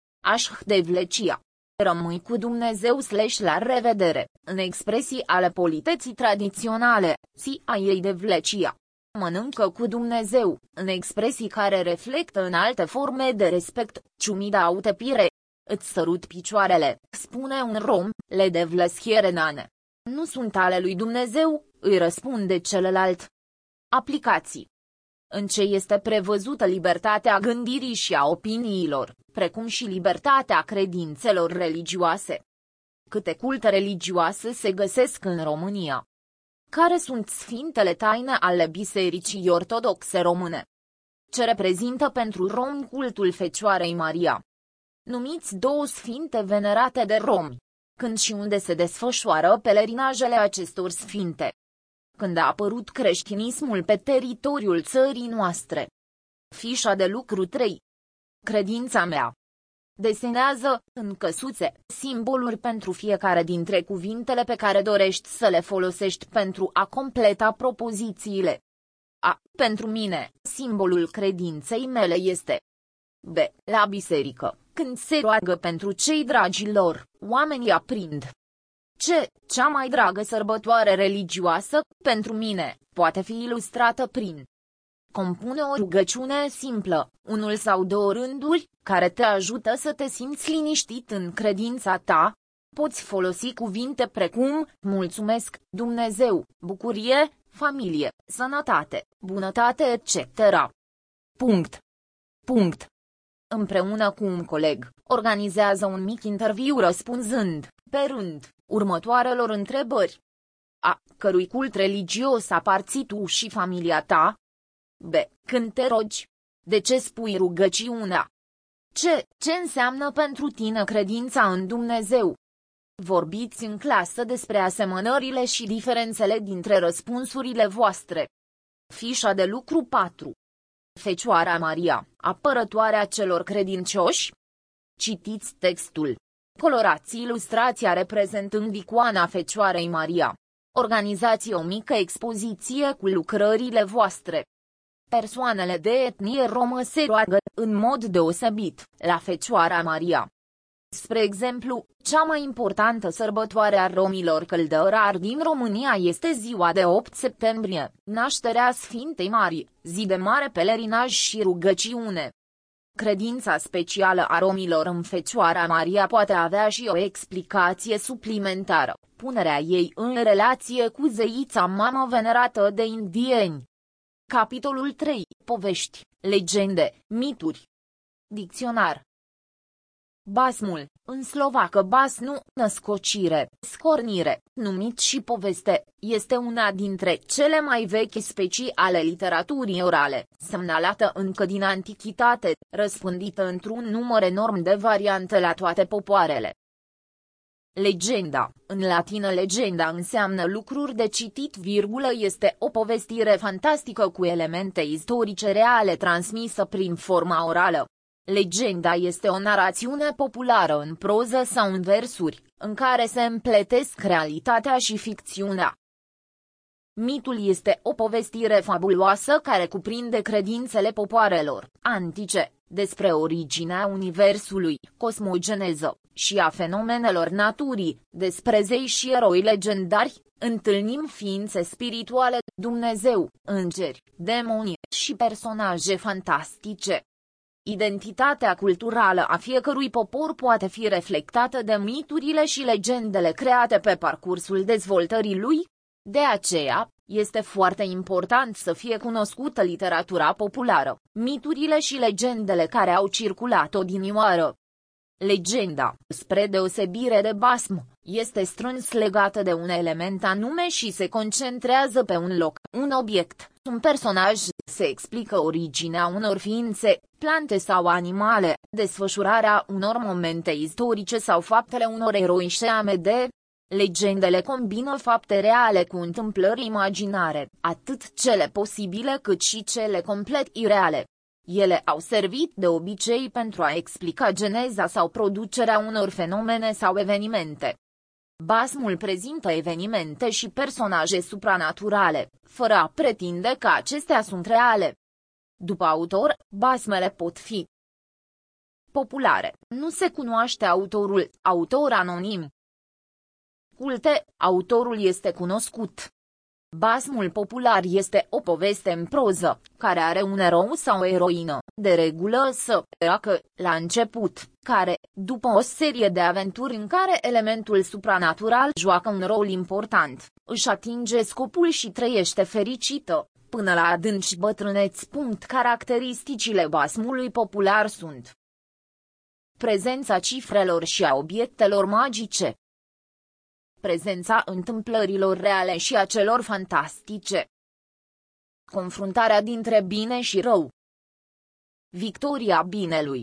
așhdevlecia, rămâi cu Dumnezeu slash la revedere, în expresii ale politeții tradiționale, si a ei devlecia. Mănâncă cu Dumnezeu, în expresii care reflectă în alte forme de respect, ciumida autepire. Îți sărut picioarele, spune un rom, le devlăschierenane. Nu sunt ale lui Dumnezeu, îi răspunde celălalt. Aplicații. În ce este prevăzută libertatea gândirii și a opiniilor, precum și libertatea credințelor religioase. Câte culte religioase se găsesc în România? Care sunt sfintele taine ale Bisericii Ortodoxe Române? Ce reprezintă pentru romi cultul Fecioarei Maria? Numiți două sfinte venerate de romi. Când și unde se desfășoară pelerinajele acestor sfinte? Când a apărut creștinismul pe teritoriul țării noastre? Fișa de lucru trei. Credința mea. Desenează, în căsuțe, simboluri pentru fiecare dintre cuvintele pe care dorești să le folosești pentru a completa propozițiile. A. Pentru mine, simbolul credinței mele este B. La biserică, când se roagă pentru cei dragi lor, oamenii aprind C. Cea mai dragă sărbătoare religioasă, pentru mine, poate fi ilustrată prin compune o rugăciune simplă, unul sau două rânduri, care te ajută să te simți liniștit în credința ta. Poți folosi cuvinte precum, mulțumesc, Dumnezeu, bucurie, familie, sănătate, bunătate et cetera. Punct. Punct. Împreună cu un coleg, organizează un mic interviu răspunzând, pe rând, următoarelor întrebări. A. Cărui cult religios aparții tu și familia ta? B. Când te rogi, de ce spui rugăciunea? C. Ce înseamnă pentru tine credința în Dumnezeu? Vorbiți în clasă despre asemănările și diferențele dintre răspunsurile voastre. Fișa de lucru patru. Fecioara Maria, apărătoarea celor credincioși? Citiți textul. Colorați ilustrația reprezentând icoana Fecioarei Maria. Organizați o mică expoziție cu lucrările voastre. Persoanele de etnie romă se roagă, în mod deosebit, la Fecioara Maria. Spre exemplu, cea mai importantă sărbătoare a romilor căldărari din România este ziua de opt septembrie, nașterea Sfintei Marii, zi de mare pelerinaj și rugăciune. Credința specială a romilor în Fecioara Maria poate avea și o explicație suplimentară, punerea ei în relație cu zeița mamă venerată de indieni. Capitolul trei. Povești, legende, mituri. Dicționar. Basmul, în slovacă basnu, născocire, scornire, numit și poveste, este una dintre cele mai vechi specii ale literaturii orale, semnalată încă din antichitate, răspândită într-un număr enorm de variante la toate popoarele. Legenda, în latină legenda înseamnă lucruri de citit, virgulă, este o povestire fantastică cu elemente istorice reale transmisă prin forma orală. Legenda este o narațiune populară în proză sau în versuri, în care se împletesc realitatea și ficțiunea. Mitul este o povestire fabuloasă care cuprinde credințele popoarelor antice, despre originea universului, cosmogeneză, și a fenomenelor naturii, despre zei și eroi legendari. Întâlnim ființe spirituale, Dumnezeu, îngeri, demoni și personaje fantastice. Identitatea culturală a fiecărui popor poate fi reflectată de miturile și legendele create pe parcursul dezvoltării lui. De aceea, este foarte important să fie cunoscută literatura populară, miturile și legendele care au circulat odinioară. Legenda, spre deosebire de basm, este strâns legată de un element anume și se concentrează pe un loc, un obiect, un personaj, se explică originea unor ființe, plante sau animale, desfășurarea unor momente istorice sau faptele unor eroi și amede. Legendele combină fapte reale cu întâmplări imaginare, atât cele posibile cât și cele complet ireale. Ele au servit de obicei pentru a explica geneza sau producerea unor fenomene sau evenimente. Basmul prezintă evenimente și personaje supranaturale, fără a pretinde că acestea sunt reale. După autor, basmele pot fi populare, nu se cunoaște autorul, autor anonim. Culte, autorul este cunoscut. Basmul popular este o poveste în proză, care are un erou sau o eroină, de regulă să treacă la început, care, după o serie de aventuri în care elementul supranatural joacă un rol important, își atinge scopul și trăiește fericită, până la adânci bătrâneți. Caracteristicile basmului popular sunt prezența cifrelor și a obiectelor magice, prezența întâmplărilor reale și a celor fantastice, confruntarea dintre bine și rău, victoria binelui,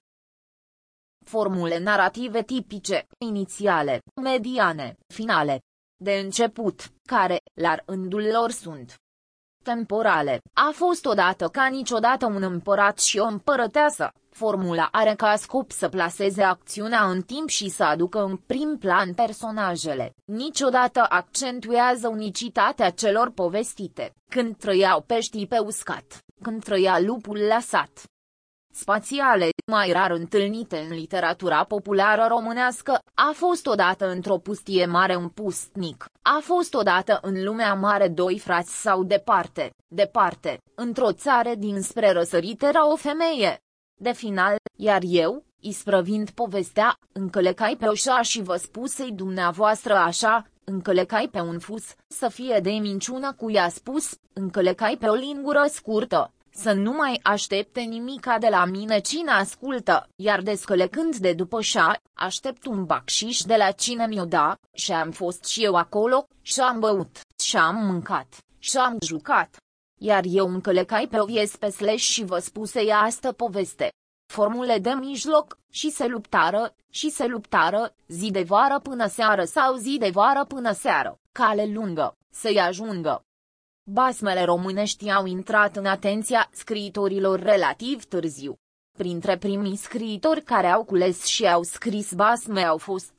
formule narrative tipice, inițiale, mediane, finale, de început, care, la rândul lor sunt temporale. A fost odată ca niciodată un împărat și o împărăteasă. Formula are ca scop să plaseze acțiunea în timp și să aducă în prim plan personajele. Niciodată accentuează unicitatea celor povestite, când trăiau peștii pe uscat, când trăia lupul la sat. Spațiale, mai rar întâlnite în literatura populară românească, a fost odată într-o pustie mare un pustnic, a fost odată în lumea mare doi frați sau departe, departe, într-o țară dinspre răsărit era o femeie. De final, iar eu, isprăvind povestea, încălecai pe oșa și vă spusei dumneavoastră așa, încălecai pe un fus, să fie de minciună cu i-a spus, încălecai pe o lingură scurtă, să nu mai aștepte nimica de la mine cine ascultă, iar descălecând de după șa, aștept un bacșiș de la cine mi-o da, și am fost și eu acolo, și-am băut, și-am mâncat, și-am jucat. Iar eu încălecai pe o viespesleș și vă spuse ea asta poveste. Formule de mijloc, și se luptară, și se luptară, zi de vară până seară sau zi de vară până seară, cale lungă, să-i ajungă. Basmele românești au intrat în atenția scriitorilor relativ târziu. Printre primii scriitori care au cules și au scris basme au fost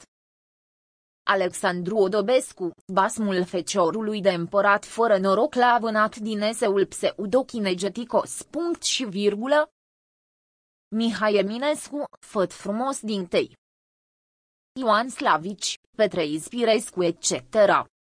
Alexandru Odobescu, basmul feciorului de împărat fără noroc l-a vânat din eseul Pseudochinegeticos. Punct și virgulă. Mihai Eminescu, făt frumos din tei. Ioan Slavici, Petre Ispirescu et cetera.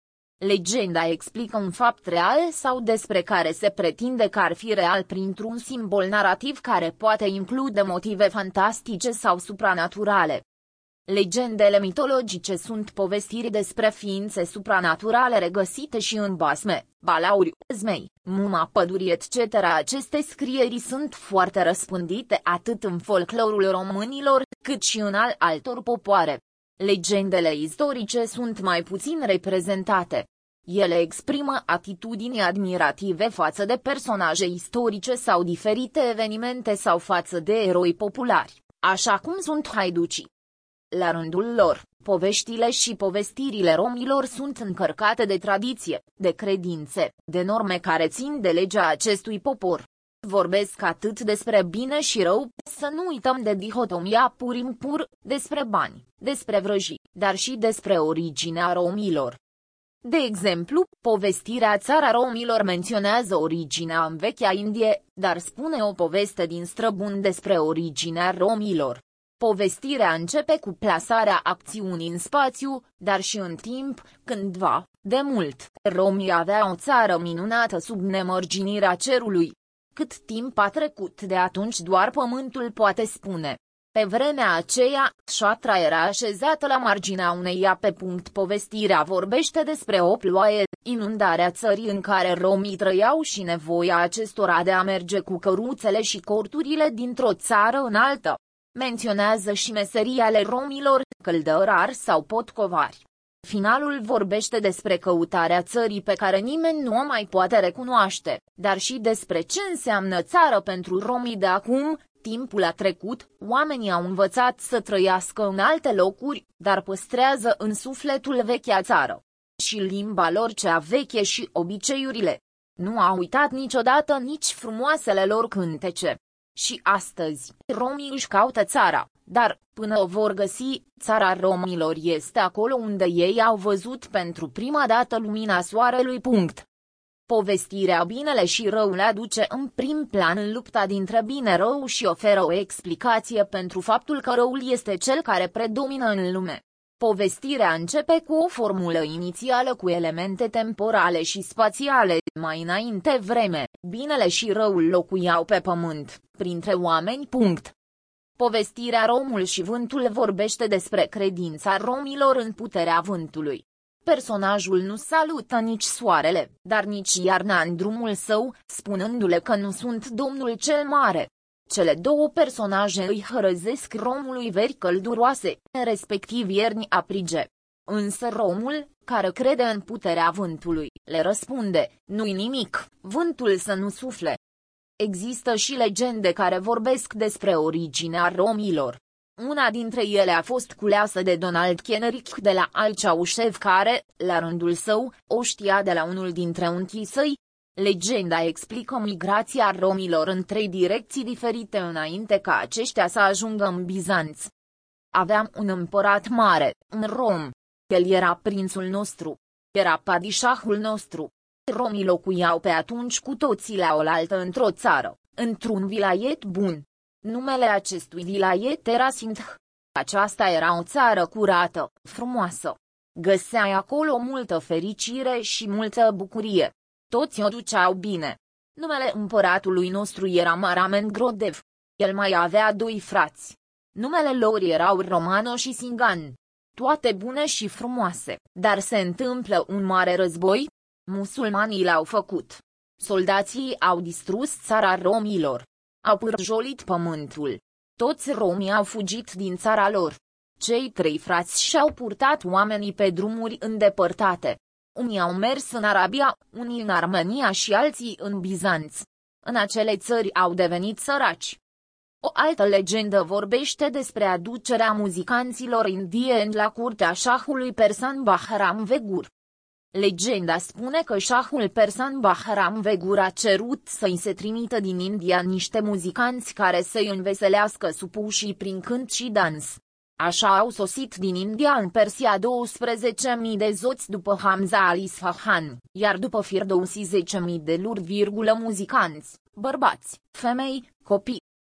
Legenda explică un fapt real sau despre care se pretinde că ar fi real printr-un simbol narrativ care poate include motive fantastice sau supranaturale. Legendele mitologice sunt povestiri despre ființe supranaturale regăsite și în basme, balauri, zmei, muma pădurii et cetera. Aceste scrieri sunt foarte răspândite atât în folclorul românilor, cât și în al altor popoare. Legendele istorice sunt mai puțin reprezentate. Ele exprimă atitudini admirative față de personaje istorice sau diferite evenimente sau față de eroi populari, așa cum sunt haiducii. La rândul lor, poveștile și povestirile romilor sunt încărcate de tradiție, de credințe, de norme care țin de legea acestui popor. Vorbesc atât despre bine și rău, să nu uităm de dihotomia pur-impur, despre bani, despre vrăjii, dar și despre originea romilor. De exemplu, povestirea Țara Romilor menționează originea în vechea Indie, dar spune o poveste din străbun despre originea romilor. Povestirea începe cu plasarea acțiunii în spațiu, dar și în timp, cândva, de mult, romii aveau o țară minunată sub nemărginirea cerului. Cât timp a trecut de atunci doar pământul poate spune. Pe vremea aceea, șatra era așezată la marginea unei ape. Povestirea vorbește despre o ploaie, inundarea țării în care romii trăiau și nevoia acestora de a merge cu căruțele și corturile dintr-o țară în altă. Menționează și meserii ale romilor, căldărari sau potcovari. Finalul vorbește despre căutarea țării pe care nimeni nu o mai poate recunoaște, dar și despre ce înseamnă țară pentru romii de acum. Timpul a trecut, oamenii au învățat să trăiască în alte locuri, dar păstrează în sufletul vechea țară. Și limba lor cea veche și obiceiurile. Nu au uitat niciodată nici frumoasele lor cântece. Și astăzi, romii își caută țara, dar, până o vor găsi, țara romilor este acolo unde ei au văzut pentru prima dată lumina soarelui. Punct. Povestirea binele și răul aduce în prim plan în lupta dintre bine-rău și oferă o explicație pentru faptul că răul este cel care predomină în lume. Povestirea începe cu o formulă inițială cu elemente temporale și spațiale. Mai înainte vreme, binele și răul locuiau pe pământ, printre oameni. Punct. Povestirea Romul și vântul vorbește despre credința romilor în puterea vântului. Personajul nu salută nici soarele, dar nici iarna în drumul său, spunându-le că nu sunt Domnul cel Mare. Cele două personaje îi hărăzesc Romului veri călduroase, respectiv ierni aprige. Însă Romul, care crede în puterea vântului, le răspunde, nu-i nimic, vântul să nu sufle. Există și legende care vorbesc despre originea romilor. Una dintre ele a fost culeasă de Donald Kenrick de la Al Ceaușev care, la rândul său, o știa de la unul dintre unchii săi. Legenda explică migrația romilor în trei direcții diferite înainte ca aceștia să ajungă în Bizanț. Aveam un împărat mare, un rom. El era prințul nostru. Era padișahul nostru. Romii locuiau pe atunci cu toții la oaltă într-o țară, într-un vilaiet bun. Numele acestui vilaiet era Sindh. Aceasta era o țară curată, frumoasă. Găseai acolo multă fericire și multă bucurie. Toți o duceau bine. Numele împăratului nostru era Maramen Grodev. El mai avea doi frați. Numele lor erau Romano și Singan. Toate bune și frumoase, dar se întâmplă un mare război. Musulmanii l-au făcut. Soldații au distrus țara romilor. Au pârjolit pământul. Toți romii au fugit din țara lor. Cei trei frați și-au purtat oamenii pe drumuri îndepărtate. Unii au mers în Arabia, unii în Armenia și alții în Bizanț. În acele țări au devenit săraci. O altă legendă vorbește despre aducerea muzicanților indieni la curtea șahului persan Bahram Vegur. Legenda spune că șahul persan Bahram Vegur a cerut să-i se trimită din India niște muzicanți care să-i înveselească supușii prin cânt și dans. Așa au sosit din India în Persia douăsprezece mii de zoți după Hamza al Isfahan, iar după Firdousi zece mii de lur, muzicanți, bărbați, femei, copii.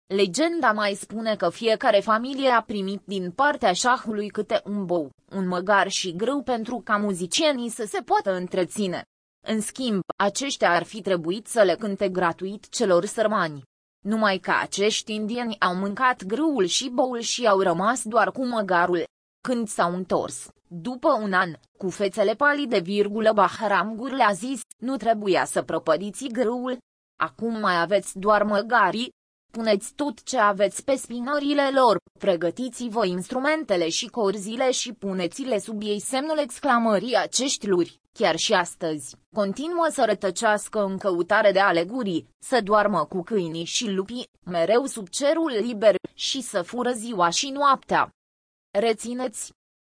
Legenda mai spune că fiecare familie a primit din partea șahului câte un bou, un măgar și grâu pentru ca muzicienii să se poată întreține. În schimb, aceștia ar fi trebuit să le cânte gratuit celor sărmani. Numai că acești indieni au mâncat grâul și boul și au rămas doar cu măgarul. Când s-au întors, după un an, cu fețele palide, Bahram Gur le-a zis, nu trebuia să prăpădiți grâul. Acum mai aveți doar măgarii. Puneți tot ce aveți pe spinările lor, pregătiți-vă instrumentele și corzile și puneți-le sub ei semnul exclamării acești luri. Chiar și astăzi, continuă să rătăcească în căutare de alegurii, să doarmă cu câinii și lupii, mereu sub cerul liber, și să fură ziua și noaptea. Rețineți!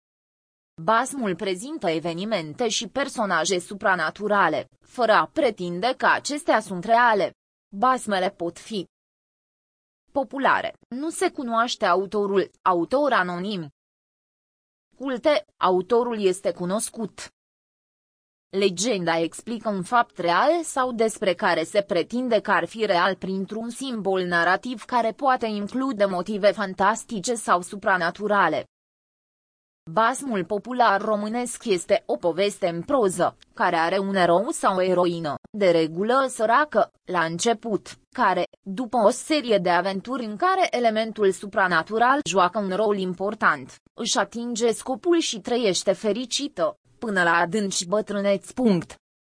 Basmul prezintă evenimente și personaje supranaturale, fără a pretinde că acestea sunt reale. Basmele pot fi populare, nu se cunoaște autorul, autor anonim. Culte, autorul este cunoscut. Legenda explică un fapt real sau despre care se pretinde că ar fi real printr-un simbol narrativ care poate include motive fantastice sau supranaturale. Basmul popular românesc este o poveste în proză, care are un erou sau o eroină, de regulă săracă, la început, care, după o serie de aventuri în care elementul supranatural joacă un rol important, își atinge scopul și trăiește fericită, până la adânci bătrâneți. Punct.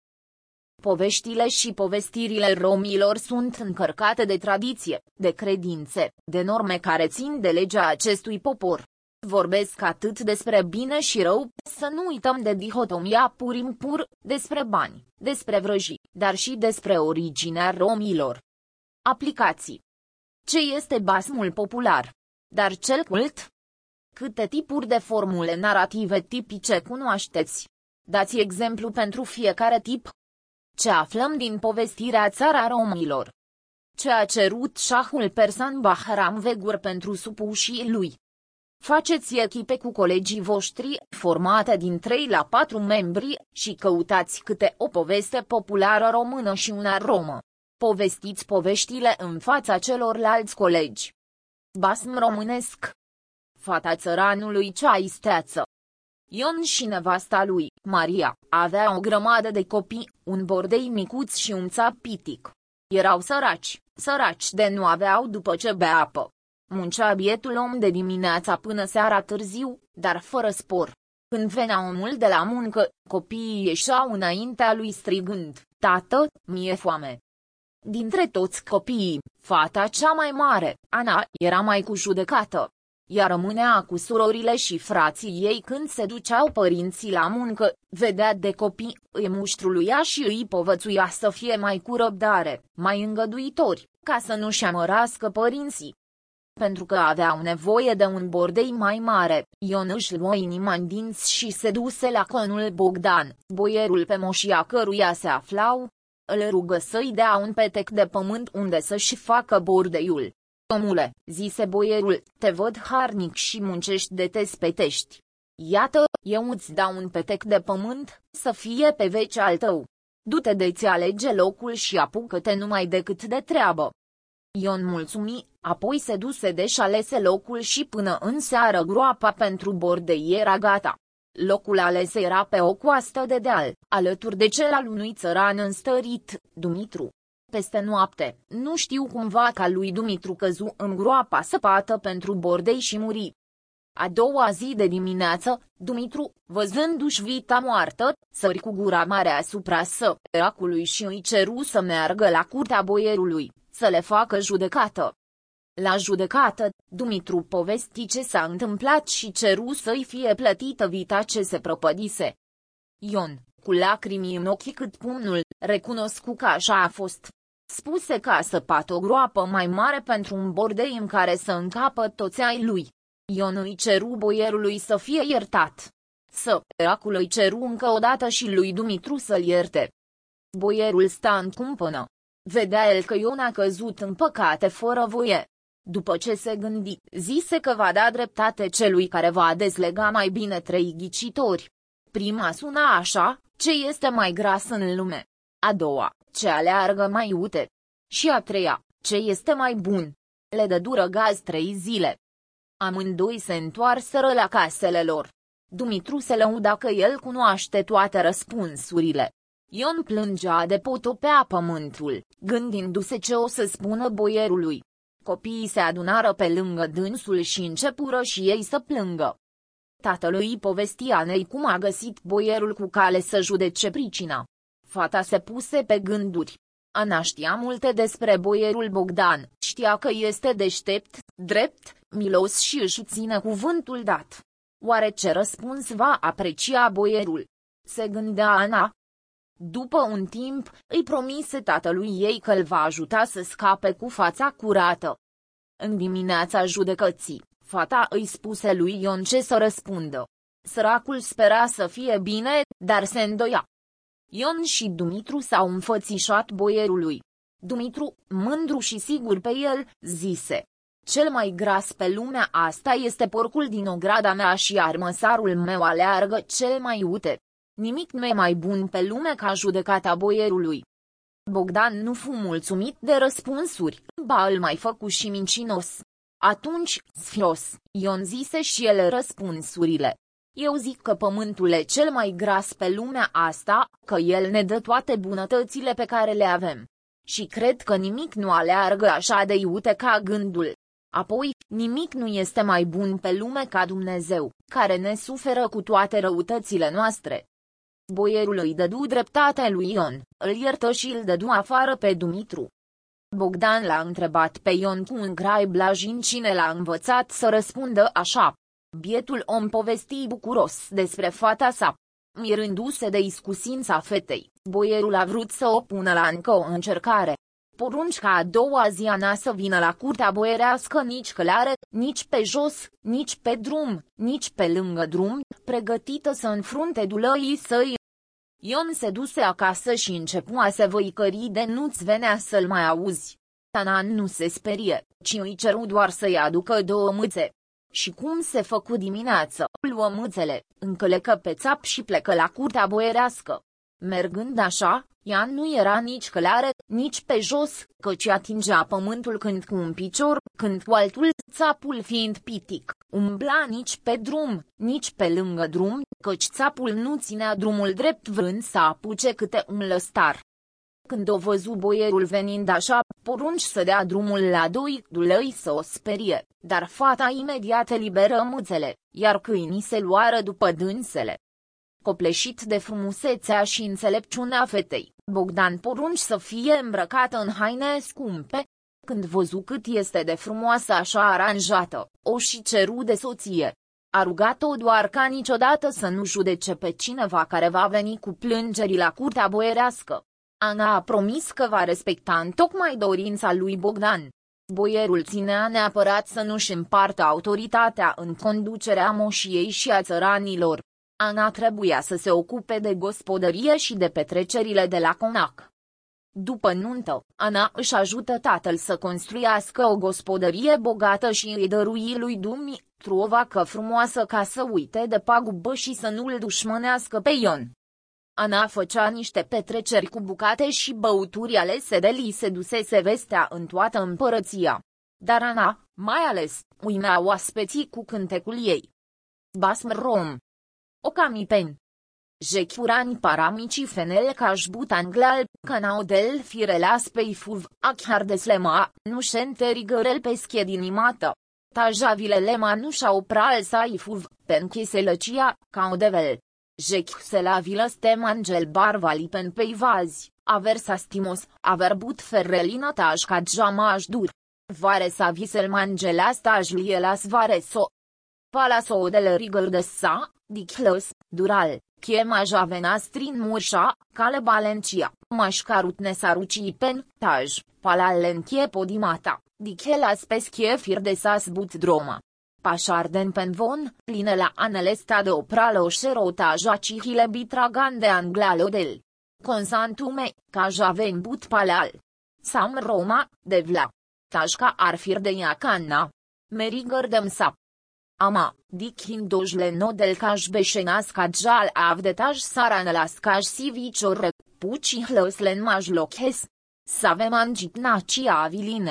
Poveștile și povestirile romilor sunt încărcate de tradiție, de credințe, de norme care țin de legea acestui popor. Vorbesc atât despre bine și rău, să nu uităm de dihotomia pur-impur, despre bani, despre vrăjii, dar și despre originea romilor. Aplicații. Ce este basmul popular? Dar cel cult? Câte tipuri de formule narrative tipice cunoașteți? Dați exemplu pentru fiecare tip. Ce aflăm din povestirea Țara Romilor? Ce a cerut șahul persan Bahram Vegur pentru supușii lui? Faceți echipe cu colegii voștri, formate din trei la patru membri, și căutați câte o poveste populară română și una romă. Povestiți poveștile în fața celorlalți colegi. Basm românesc. Fata țăranului cea isteață. Ion și nevasta lui, Maria, avea o grămadă de copii, un bordei micuț și un țap pitic. Erau săraci, săraci de nu aveau după ce bea apă. Muncea bietul om de dimineața până seara târziu, dar fără spor. Când venea omul de la muncă, copiii ieșeau înaintea lui strigând, tată, mi-e foame. Dintre toți copiii, fata cea mai mare, Ana, era mai cu judecată. Ea rămânea cu surorile și frații ei când se duceau părinții la muncă, vedea de copii, îi muștruluia și îi povățuia să fie mai cu răbdare, mai îngăduitori, ca să nu-și amărască părinții. Pentru că aveau nevoie de un bordei mai mare, Ion își luă inima în dinți și se duse la conul Bogdan, boierul pe moșia căruia se aflau. Îl rugă să-i dea un petec de pământ unde să-și facă bordeiul. Omule, zise boierul, te văd harnic și muncești de te spetești. Iată, eu îți dau un petec de pământ, să fie pe veci al tău. Du-te de-ți alege locul și apucă-te numai decât de treabă. Ion mulțumi, apoi se duse de-și alese locul și până în seară groapa pentru bordei era gata. Locul ales era pe o coastă de deal, alături de cel al unui țăran înstărit, Dumitru. Peste noapte, nu știu cumva ca lui Dumitru căzu în groapa săpată pentru bordei și muri. A doua zi de dimineață, Dumitru, văzându-și vita moartă, sări cu gura mare asupra săracului și îi ceru să meargă la curtea boierului, să le facă judecată. La judecată, Dumitru povesti ce s-a întâmplat și ceru să-i fie plătită vita ce se prăpădise. Ion, cu lacrimi în ochi cât pumnul, recunoscu că așa a fost. Spuse că a săpat o groapă mai mare pentru un bordei în care să încapă toți ai lui. Ion îi ceru boierului să fie iertat. Săracul îi ceru încă o dată și lui Dumitru să-l ierte. Boierul sta în cumpănă. Vedea el că Ion a căzut în păcate fără voie. După ce se gândi, zise că va da dreptate celui care va dezlega mai bine trei ghicitori. Prima suna așa, ce este mai gras în lume. A doua, ce aleargă mai iute. Și a treia, ce este mai bun. Le dădură gaz trei zile. Amândoi se întoarseră la casele lor. Dumitru se lăuda că el cunoaște toate răspunsurile. Ion plângea de potopea pământul, gândindu-se ce o să spună boierului. Copiii se adunară pe lângă dânsul și începură și ei să plângă. Tatălui îi povesti Anei cum a găsit boierul cu cale să judece pricina. Fata se puse pe gânduri. Ana știa multe despre boierul Bogdan, știa că este deștept, drept, milos și își ține cuvântul dat. Oare ce răspuns va aprecia boierul? Se gândea Ana. După un timp, îi promise tatălui ei că îl va ajuta să scape cu fața curată. În dimineața judecății, fata îi spuse lui Ion ce să răspundă. Săracul spera să fie bine, dar se îndoia. Ion și Dumitru s-au înfățișat boierului. Dumitru, mândru și sigur pe el, zise: cel mai gras pe lumea asta este porcul din ograda mea și armăsarul meu aleargă cel mai iute. Nimic nu e mai bun pe lume ca judecata boierului. Bogdan nu fu mulțumit de răspunsuri, ba îl mai făcu și mincinos. Atunci, sfios, Ion zise și el răspunsurile. Eu zic că pământul e cel mai gras pe lumea asta, că el ne dă toate bunătățile pe care le avem. Și cred că nimic nu aleargă așa de iute ca gândul. Apoi, nimic nu este mai bun pe lume ca Dumnezeu, care ne suferă cu toate răutățile noastre. Boierul îi dădu dreptatea lui Ion, îl iertă și îl dădu afară pe Dumitru. Bogdan l-a întrebat pe Ion cu un grai blajin cine l-a învățat să răspundă așa. Bietul om povesti bucuros despre fata sa. Mirându-se de iscusința fetei, boierul a vrut să o pună la încă o încercare. Porunci ca a doua zi Ana să vină la curtea boierească nici călare, nici pe jos, nici pe drum, nici pe lângă drum, pregătită să înfrunte dulăii săi. Ion se duse acasă și începu a se văicări de nu-ți venea să-l mai auzi. Ana nu se sperie, ci îi ceru doar să-i aducă două mâțe. Și cum se făcu dimineață, luă mâțele, încălecă pe țap și plecă la curtea boierească. Mergând așa, ea nu era nici călare, nici pe jos, căci atingea pământul când cu un picior, când cu altul, țapul fiind pitic, umbla nici pe drum, nici pe lângă drum, căci țapul nu ținea drumul drept vrând să apuce câte un lăstar. Când o văzu boierul venind așa, porunci să dea drumul la doi dulăi să o sperie, dar fata imediat eliberă mâțele, iar câinii se luară după dânsele. Copleșit de frumusețea și înțelepciunea fetei, Bogdan porunci să fie îmbrăcată în haine scumpe. Când văzu cât este de frumoasă așa aranjată, o și ceru de soție. A rugat-o doar ca niciodată să nu judece pe cineva care va veni cu plângeri la curtea boierească. Ana a promis că va respecta întocmai dorința lui Bogdan. Boierul ținea neapărat să nu-și împartă autoritatea în conducerea moșiei și a țăranilor. Ana trebuia să se ocupe de gospodărie și de petrecerile de la conac. După nuntă, Ana își ajută tatăl să construiască o gospodărie bogată și îi dărui lui Dumitru o vacă frumoasă ca să uite de pagubă și să nu-l dușmănească pe Ion. Ana făcea niște petreceri cu bucate și băuturi alese de li se dusese vestea în toată împărăția. Dar Ana, mai ales, uimea oaspeții cu cântecul ei. Basm rom. Ocamipen. Jechurani paramici fenel cașbut anglal, canaudel firelas pe ifuv, achar de slema, nu șenterigărel pe schiedinimată. Tajavile lema nu și-au pral sa ifuv, penchise lăcia, caudevel. Jech se la vilă stem angel barvali pen pe ivazi, aversa stimos, averbut ferrelină taj ca jamaj dur. Vare sa visel mangela staj lielas vare so. Palaso de rigăl de sa, dichlăs, dural. Chema javena strin murșa, cale balencia, mașcarut nesarucii pen, taj, palallentie podimata, dichelas peschie fir de sas but droma. Pașarden pen von, pline la anelesta de opralo șerota jacihile bitragan de anglalodel. Consantume, ca javen but palal. Sam Roma, de vla. Tajca ar fir de iacanna. Merigăr dem sap. Ama, dichin dojle no del caș beșenas ca jal avdetaj saran las caș si vicior, puci hlăslen majloches. Savem angit nacia aviline.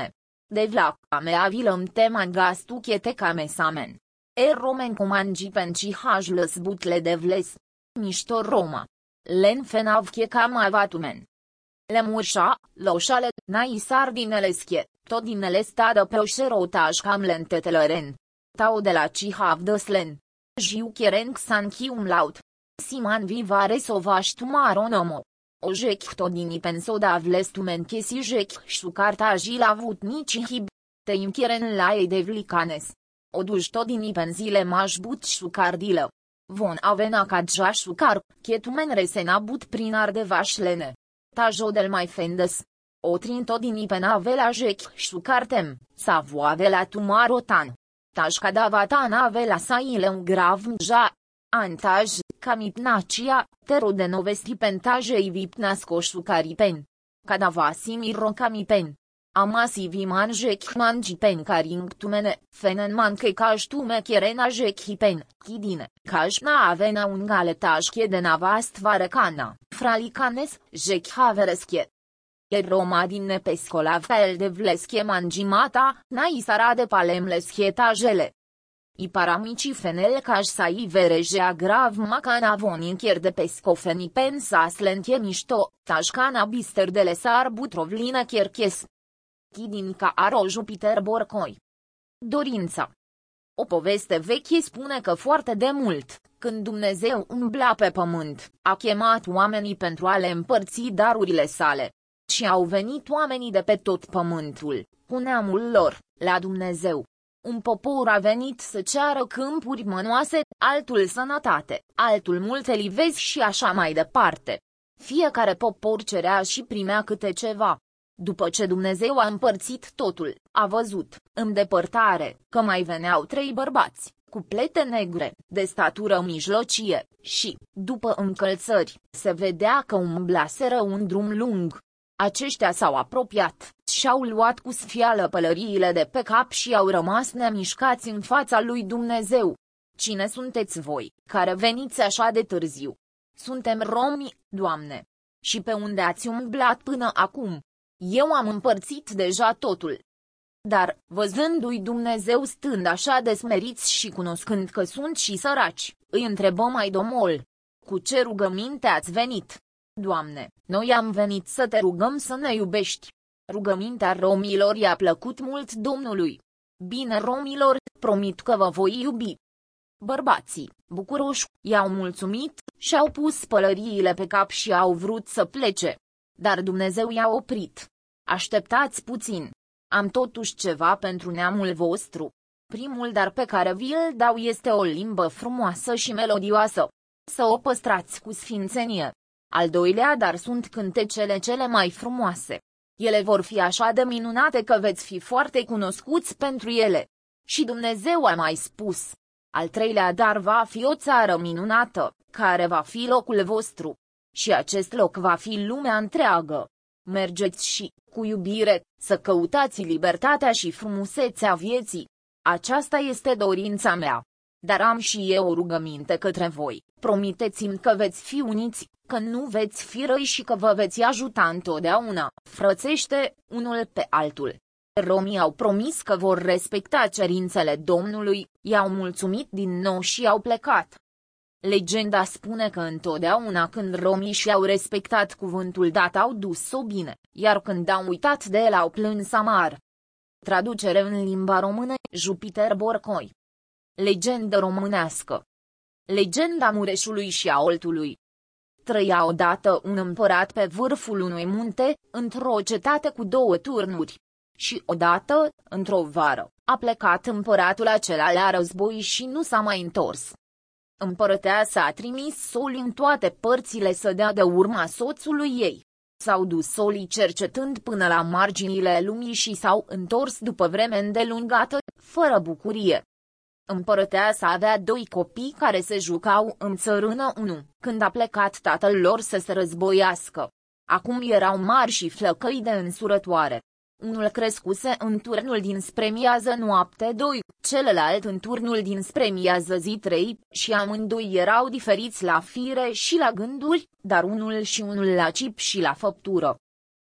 De vlaca mea vilăm tema gastu chiete camesamen. E romen comangi penci hajlăs butle de vles. Mișto Roma. Len fenav che cam avatumen. Le murșa, loșale, nai sardinele schie, tot dinele stadă pe oșerotaș cam lentetelăren. Tau de la cihav dăslen. Jiu chieren xanchium laut. Siman vivare sovaștu maronomo. O jech todini pensoda vlestumen chesi jech șucarta jil avut nici hib. Te imchieren la ei de vlicanes. O duci todini penzile mașbut șucardilă. Von avena cadja șucar, chetumen resena but prin arde vașlene. Ta jodel mai fendes. O trin todini penavela jech șucartem, sa voavela tumarotan. Taj cadavata navela saile un grav mja. Antaj, camipnacia, tero de novesti pentajei vipnasco șucaripen. Cadavasimiro camipen. Amasi viman jech mangipen caringtumene, fenen manche caștume chierena jekhipen, chidine, cașna avena un galetaj chiedena vast varecana, fralicanes, jekhavereschie. E Roma din nepescola fel de vleschie mangimata, nai sarade palemle schietajele. I paramici fenel caș sa i verejea grav macana von inchier de pescofeni pensa slentie mișto, tajcana bister de lesar butrovlină chierches. Chidinca aro Jupiter Borcoi. Dorința. O poveste veche spune că foarte de mult, când Dumnezeu umbla pe pământ, a chemat oamenii pentru a le împărți darurile sale. Și au venit oamenii de pe tot pământul, cu neamul lor, la Dumnezeu. Un popor a venit să ceară câmpuri mănoase, altul sănătate, altul multe livezi și așa mai departe. Fiecare popor cerea și primea câte ceva. După ce Dumnezeu a împărțit totul, a văzut, în depărtare, că mai veneau trei bărbați, cu plete negre, de statură mijlocie, și, după încălțări, se vedea că umblaseră un drum lung. Aceștia s-au apropiat, și-au luat cu sfială pălăriile de pe cap și au rămas nemișcați în fața lui Dumnezeu. Cine sunteți voi, care veniți așa de târziu? Suntem romi, Doamne. Și pe unde ați umblat până acum? Eu am împărțit deja totul. Dar, văzându-i Dumnezeu stând așa de smeriți și cunoscând că sunt și săraci, îi întrebă mai domol: cu ce rugăminte ați venit? Doamne, noi am venit să te rugăm să ne iubești. Rugămintea romilor i-a plăcut mult Domnului. Bine, romilor, promit că vă voi iubi. Bărbații, bucuroși, i-au mulțumit, și-au pus pălăriile pe cap și au vrut să plece. Dar Dumnezeu i-a oprit. Așteptați puțin. Am totuși ceva pentru neamul vostru. Primul dar pe care vi-l dau este o limbă frumoasă și melodioasă. Să o păstrați cu sfințenie. Al doilea dar sunt cântecele cele mai frumoase. Ele vor fi așa de minunate că veți fi foarte cunoscuți pentru ele. Și Dumnezeu a mai spus: al treilea dar va fi o țară minunată, care va fi locul vostru. Și acest loc va fi lumea întreagă. Mergeți și, cu iubire, să căutați libertatea și frumusețea vieții. Aceasta este dorința mea. Dar am și eu o rugăminte către voi: promiteți-mi că veți fi uniți, că nu veți fi răi și că vă veți ajuta întotdeauna, frățește, unul pe altul. Romii au promis că vor respecta cerințele Domnului, i-au mulțumit din nou și au plecat. Legenda spune că întotdeauna când romii și-au respectat cuvântul dat au dus-o bine, iar când au uitat de el au plâns amar. Traducere în limba română, Jupiter Borcoi. Legendă românească. Legenda Mureșului și a Oltului. Trăia odată un împărat pe vârful unui munte, într-o cetate cu două turnuri. Și odată, într-o vară, a plecat împăratul acela la război și nu s-a mai întors. Împărăteasa a trimis soli în toate părțile să dea de urma soțului ei. S-au dus solii cercetând până la marginile lumii și s-au întors după vreme îndelungată, fără bucurie. Împărăteasa avea doi copii care se jucau în țărână unu, când a plecat tatăl lor să se războiască. Acum erau mari și flăcăi de însurătoare. Unul crescuse în turnul dinspre miază noapte doi, celălalt în turnul dinspre miază zi trei, și amândoi erau diferiți la fire și la gânduri, dar unul și unul la chip și la făptură.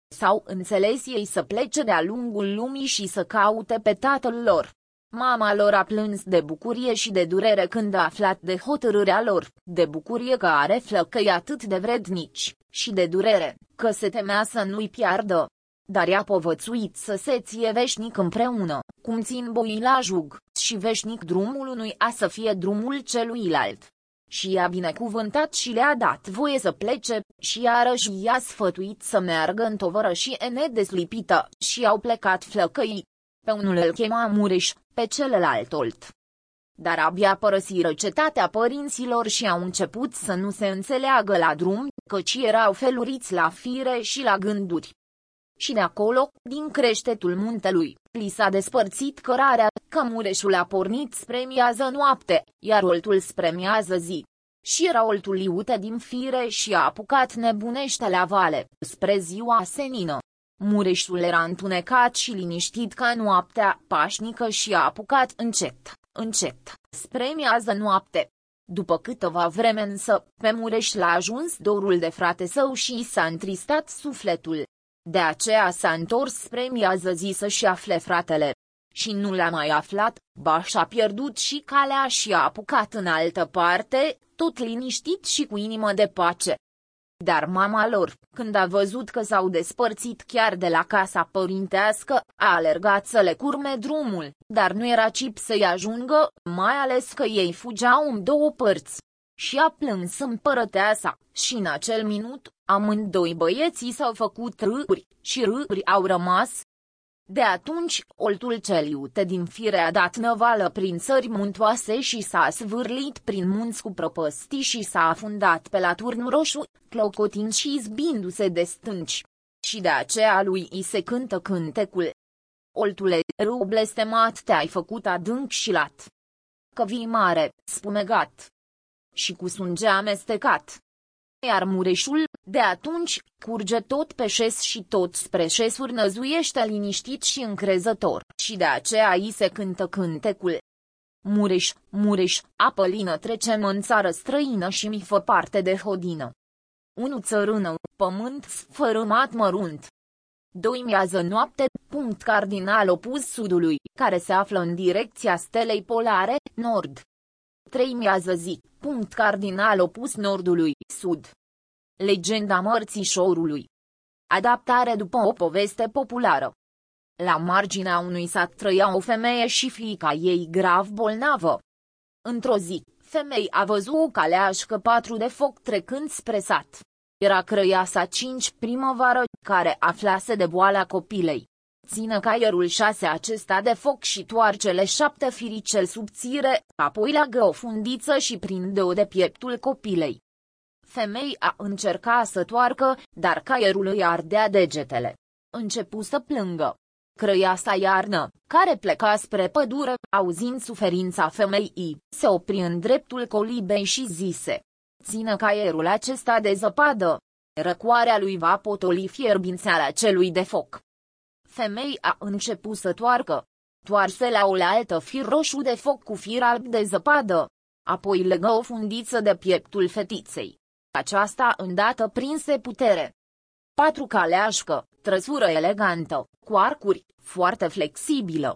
S-au înțeles ei să plece de-a lungul lumii și să caute pe tatăl lor. Mama lor a plâns de bucurie și de durere când a aflat de hotărârea lor, de bucurie că are flăcăi atât de vrednici, și de durere, că se temea să nu-i piardă. Dar i-a povățuit să se ție veșnic împreună, cum țin boii la jug, și veșnic drumul unui a să fie drumul celuilalt. Și i-a binecuvântat și le-a dat voie să plece, și iarăși i-a sfătuit să meargă în tovărășie nedeslipită, și au plecat flăcăii. Pe unul îl chema Mureș, pe celălalt Olt. Dar abia părăsiră cetatea părinților și au început să nu se înțeleagă la drum, căci erau feluriți la fire și la gânduri. Și de acolo, din creștetul muntelui, li s-a despărțit cărarea, că Mureșul a pornit spre miază noapte, iar Oltul spre miază zi. Și era Oltul iute din fire și a apucat nebunește la vale, spre ziua senină. Mureșul era întunecat și liniștit ca noaptea pașnică și a apucat încet, încet, spre miază noapte. După câteva vreme însă, pe Mureș l-a ajuns dorul de frate său și s-a întristat sufletul. De aceea s-a întors spre miază zi să-și afle fratele. Și nu l-a mai aflat, ba și-a pierdut și calea și a apucat în altă parte, tot liniștit și cu inimă de pace. Dar mama lor, când a văzut că s-au despărțit chiar de la casa părintească, a alergat să le curme drumul, dar nu era chip să-i ajungă, mai ales că ei fugeau în două părți. Și a plâns împărăteasa, și în acel minut, amândoi băieții s-au făcut râuri, și râuri au rămas. De atunci, Oltul cel iute din fire a dat năvală prin țări muntoase și s-a svârlit prin munți cu prăpăstii și s-a afundat pe la Turnul Roșu, clocotind și izbindu-se de stânci. Și de aceea lui i se cântă cântecul. Oltule, râu blestemat te-ai făcut adânc și lat. Că vii mare, spumegat. Și cu sânge amestecat. Iar Mureșul, de atunci, curge tot pe șes și tot spre șesuri năzuiește liniștit și încrezător, și de aceea i se cântă cântecul. Mureș, Mureș, apă lină trecem în țară străină și mi fă parte de hodină. unu Țărână, pământ sfărâmat mărunt. doi Miază noapte, punct cardinal opus sudului, care se află în direcția stelei polare, nord. trei Miază zi, punct cardinal opus nordului, sud. Legenda mărțișorului. Adaptare după o poveste populară. La marginea unui sat trăia o femeie și fiica ei grav bolnavă. Într-o zi, femeia a văzut o caleașcă patru de foc trecând spre sat. Era crăiasa cinci primăvară, care aflase de boala copilei. Țină caierul șase acesta de foc și toarcele șapte firicel subțire, apoi leagă o fundiță și prinde-o de pieptul copilei. Femeia a încercat să toarcă, dar caierul îi ardea degetele. Începu să plângă. Crăiasa iarnă, care pleca spre pădure, auzind suferința femeii, se opri în dreptul colibei și zise: țină caierul acesta de zăpadă. Răcoarea lui va potoli fierbințeala celui de foc. Femeia a început să toarcă. Toarse la oaltă fir roșu de foc cu fir alb de zăpadă. Apoi legă o fundiță de pieptul fetiței. Aceasta îndată prinse putere. patru Caleașcă, trăsură elegantă, cu arcuri, foarte flexibilă.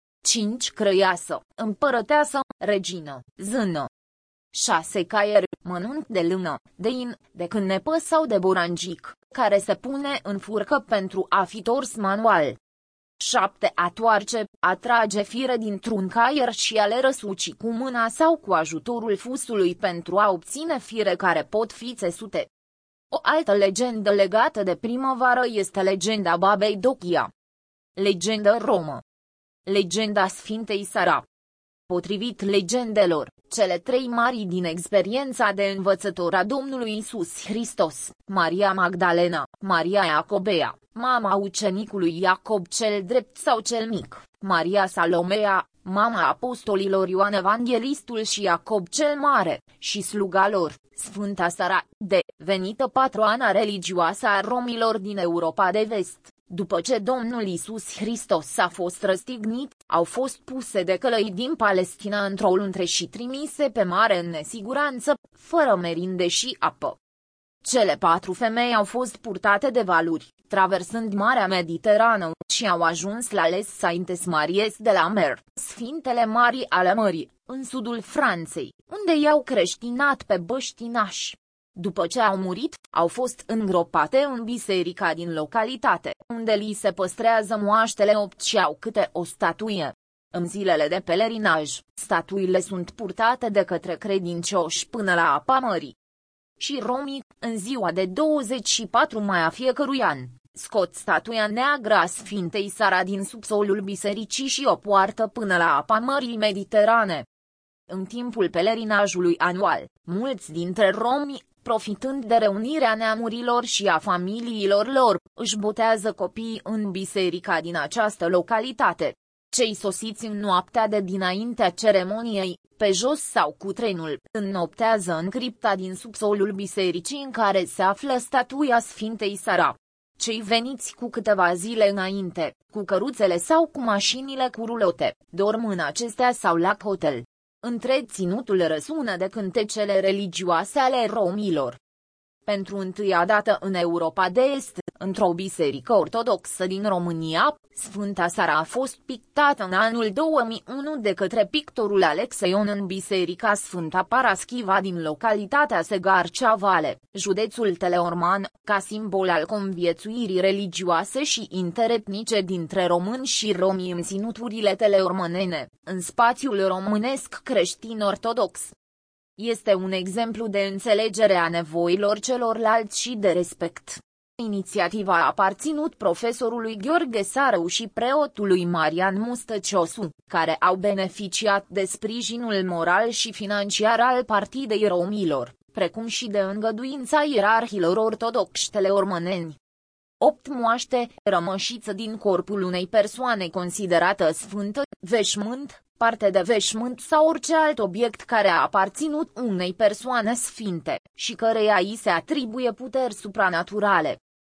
cinci Crăiasă, împărăteasă, regină, zână. șase Caier, mănunchi de lână, de in, de cânnepă sau de borangic, care se pune în furcă pentru a fi tors manual. șapte A toarce, atrage fire dintr-un caier și a le răsuci cu mâna sau cu ajutorul fusului pentru a obține fire care pot fi țesute. O altă legendă legată de primăvară este legenda babei Dochia. Legendă romă. Legenda Sfintei Sara. Potrivit legendelor, cele trei mari din experiența de învățător a Domnului Isus Hristos, Maria Magdalena, Maria Iacobea, mama ucenicului Iacob cel drept sau cel mic, Maria Salomea, mama apostolilor Ioan Evanghelistul și Iacob cel mare, și sluga lor, Sfânta Sara, devenită patroana religioasă a romilor din Europa de Vest. După ce Domnul Isus Hristos a fost răstignit, au fost puse de călăi din Palestina într-o luntre și trimise pe mare în nesiguranță, fără merinde și apă. Cele patru femei au fost purtate de valuri, traversând Marea Mediterană, și au ajuns la Les Saintes Maries de la Mer, Sfintele Marii ale Mării, în sudul Franței, unde i-au creștinat pe băștinași. După ce au murit, au fost îngropate în biserica din localitate, unde li se păstrează moaștele opt și au câte o statuie. În zilele de pelerinaj, statuile sunt purtate de către credincioși până la apa mării. Și romii, în ziua de douăzeci și patru mai a fiecărui an, scot statuia neagră a Sfintei Sara din subsolul bisericii și o poartă până la apa Mării Mediterane. În timpul pelerinajului anual, mulți dintre romi, profitând de reunirea neamurilor și a familiilor lor, își botează copiii în biserica din această localitate. Cei sosiți în noaptea de dinaintea ceremoniei, pe jos sau cu trenul, înnoptează în cripta din subsolul bisericii în care se află statuia Sfintei Sara. Cei veniți cu câteva zile înainte, cu căruțele sau cu mașinile cu rulote, dorm în acestea sau la hotel. Întreg ținutul răsună de cântecele religioase ale romilor. Pentru întâia dată în Europa de Est, într-o biserică ortodoxă din România, Sfânta Sara a fost pictată în anul două mii unu de către pictorul Alexeion în biserica Sfânta Paraschiva din localitatea Segarcea Vale, județul Teleorman, ca simbol al conviețuirii religioase și interetnice dintre români și romi în ținuturile teleormanene, în spațiul românesc creștin-ortodox. Este un exemplu de înțelegere a nevoilor celorlalți și de respect. Inițiativa a aparținut profesorului Gheorghe Sarău și preotului Marian Mustăciosu, care au beneficiat de sprijinul moral și financiar al Partidei Romilor, precum și de îngăduința ierarhilor ortodoxi teleormăneni. opt moaște, rămășiță din corpul unei persoane considerată sfântă, veșmânt, parte de veșmânt sau orice alt obiect care a aparținut unei persoane sfinte, și căreia îi se atribuie puteri supranaturale.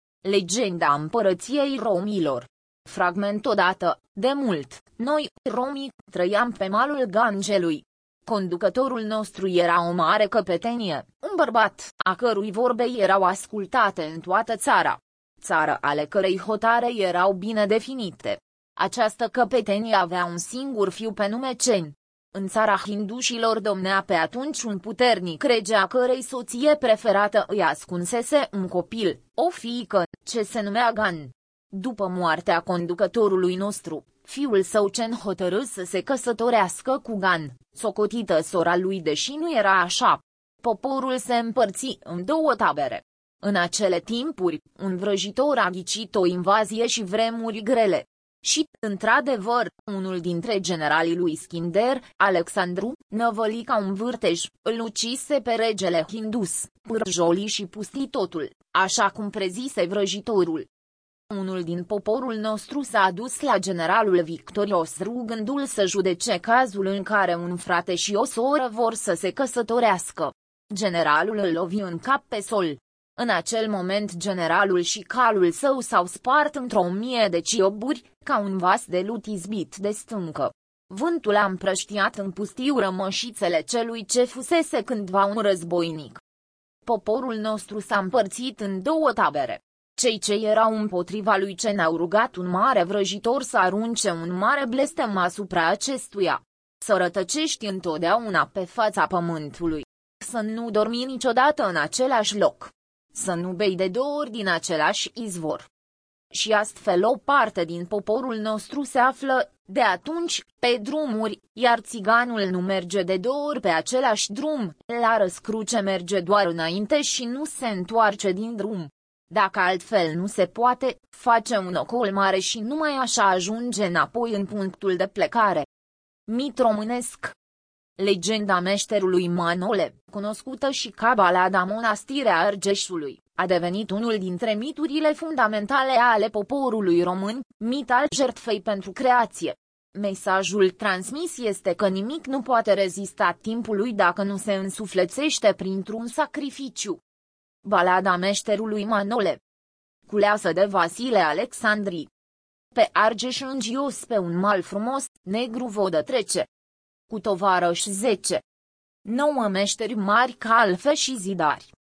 Legenda împărăției romilor. Fragment odată, de mult, noi, romii, trăiam pe malul Gangelui. Conducătorul nostru era o mare căpetenie, un bărbat, a cărui vorbe erau ascultate în toată țara. Țară ale cărei hotare erau bine definite. Această căpetenie avea un singur fiu pe nume Cen. În țara hindușilor domnea pe atunci un puternic rege a cărei soție preferată îi ascunsese un copil, o fiică, ce se numea Gan. După moartea conducătorului nostru, fiul său Cen hotărâ să se căsătorească cu Gan, socotită sora lui, deși nu era așa. Poporul se împărți în două tabere. În acele timpuri, un vrăjitor a ghicit o invazie și vremuri grele. Și, într-adevăr, unul dintre generalii lui Schinder, Alexandru, năvăli ca un vârtej, îl ucise pe regele hindus, pârjoli și pusti totul, așa cum prezise vrăjitorul. Unul din poporul nostru s-a adus la generalul victorios rugându-l să judece cazul în care un frate și o soră vor să se căsătorească. Generalul îl lovi în cap pe sol. În acel moment generalul și calul său s-au spart într-o mie de cioburi, ca un vas de lut izbit de stâncă. Vântul a împrăștiat în pustiu rămășițele celui ce fusese cândva un războinic. Poporul nostru s-a împărțit în două tabere. Cei ce erau împotriva lui Cen au rugat un mare vrăjitor să arunce un mare blestem asupra acestuia. Să rătăcești întotdeauna pe fața pământului. Să nu dormi niciodată în același loc. Să nu bei de două ori din același izvor. Și astfel o parte din poporul nostru se află, de atunci, pe drumuri, iar țiganul nu merge de două ori pe același drum, la răscruce merge doar înainte și nu se întoarce din drum. Dacă altfel nu se poate, face un ocol mare și numai așa ajunge înapoi în punctul de plecare. Mit românesc. Legenda meșterului Manole, cunoscută și ca balada Monastirea Argeșului, a devenit unul dintre miturile fundamentale ale poporului român, mit al jertfei pentru creație. Mesajul transmis este că nimic nu poate rezista timpului dacă nu se însuflețește printr-un sacrificiu. Balada meșterului Manole. Culeasă de Vasile Alexandri. Pe Argeș îngios pe un mal frumos, negru vodă trece. Cu tovarăși zece. Nouă meșteri mari calfe și zidari.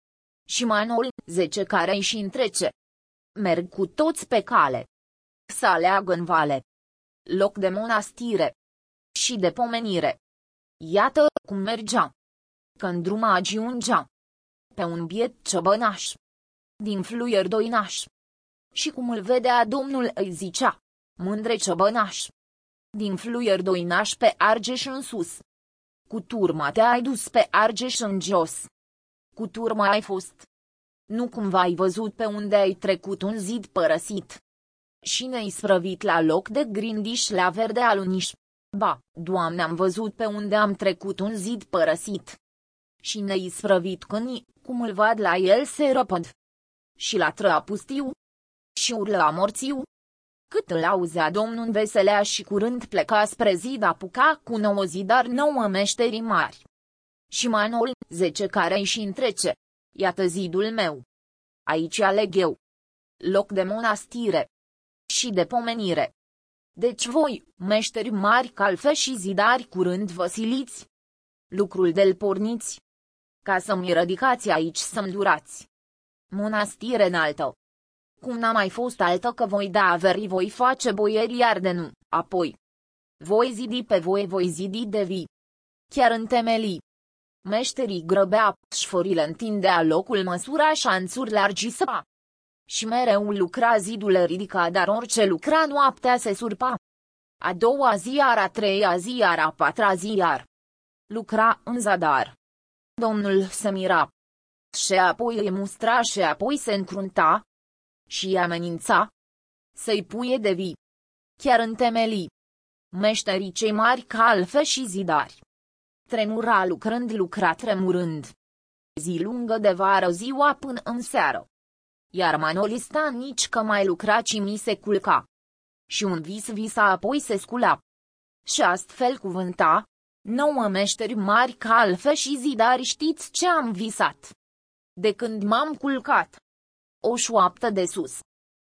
Și Manol, zece care își întrece. Merg cu toți pe cale. Să aleagă în vale loc de monastire și de pomenire. Iată cum mergea, că în drum ajungea pe un biet ciobănaș din fluier doinaș. Și cum îl vedea Domnul îi zicea, mândre ciobănaș, din fluier doinaș pe Argeș în sus. Cu turma te-ai dus pe Argeș în jos. Cu turma ai fost. Nu cumva ai văzut pe unde ai trecut un zid părăsit și ne-ai sprăvit la loc de grindiș la verde aluniș. Ba, Doamne, am văzut pe unde am trecut un zid părăsit și ne-ai sprăvit câinii, cum îl vad la el se răpăd și la trăa pustiu și urlă morțiu. Cât îl auzea Domnul înveselea și curând pleca spre zid, apuca cu nouă zidar nouă meșteri mari. Și Manol, zece care își întrece. Iată zidul meu. Aici aleg eu loc de monastire și de pomenire. Deci voi, meșteri mari calfe și zidari curând vă siliți lucrul de-l porniți, ca să-mi radicați aici să-mi durați monastire înaltă. Cum n-a mai fost altă că voi da averii voi face boieri iar de nu, apoi voi zidi pe voi voi zidi de vii. Chiar în temelii. Meșterii grăbea, șforile întindea locul măsura șanțuri largi săpa. Și mereu lucra zidul ridica, dar orice lucra noaptea se surpa. A doua zi iar, a treia zi iar, a patra zi iar. Lucra în zadar. Domnul se mira. Și apoi îi mustra și apoi se încrunta și îi amenința să-i puie de vii. Chiar în temelii. Meșterii cei mari calfe și zidari. Tremura lucrând, lucra tremurând. Zi lungă de vară ziua până în seară. Iar Manolista nici că mai lucra, ci mi se culca. Și un vis visa apoi se scula. Și astfel cuvânta, nouă meșteri mari calfe și zidari, știți ce am visat? De când m-am culcat. O șoaptă de sus.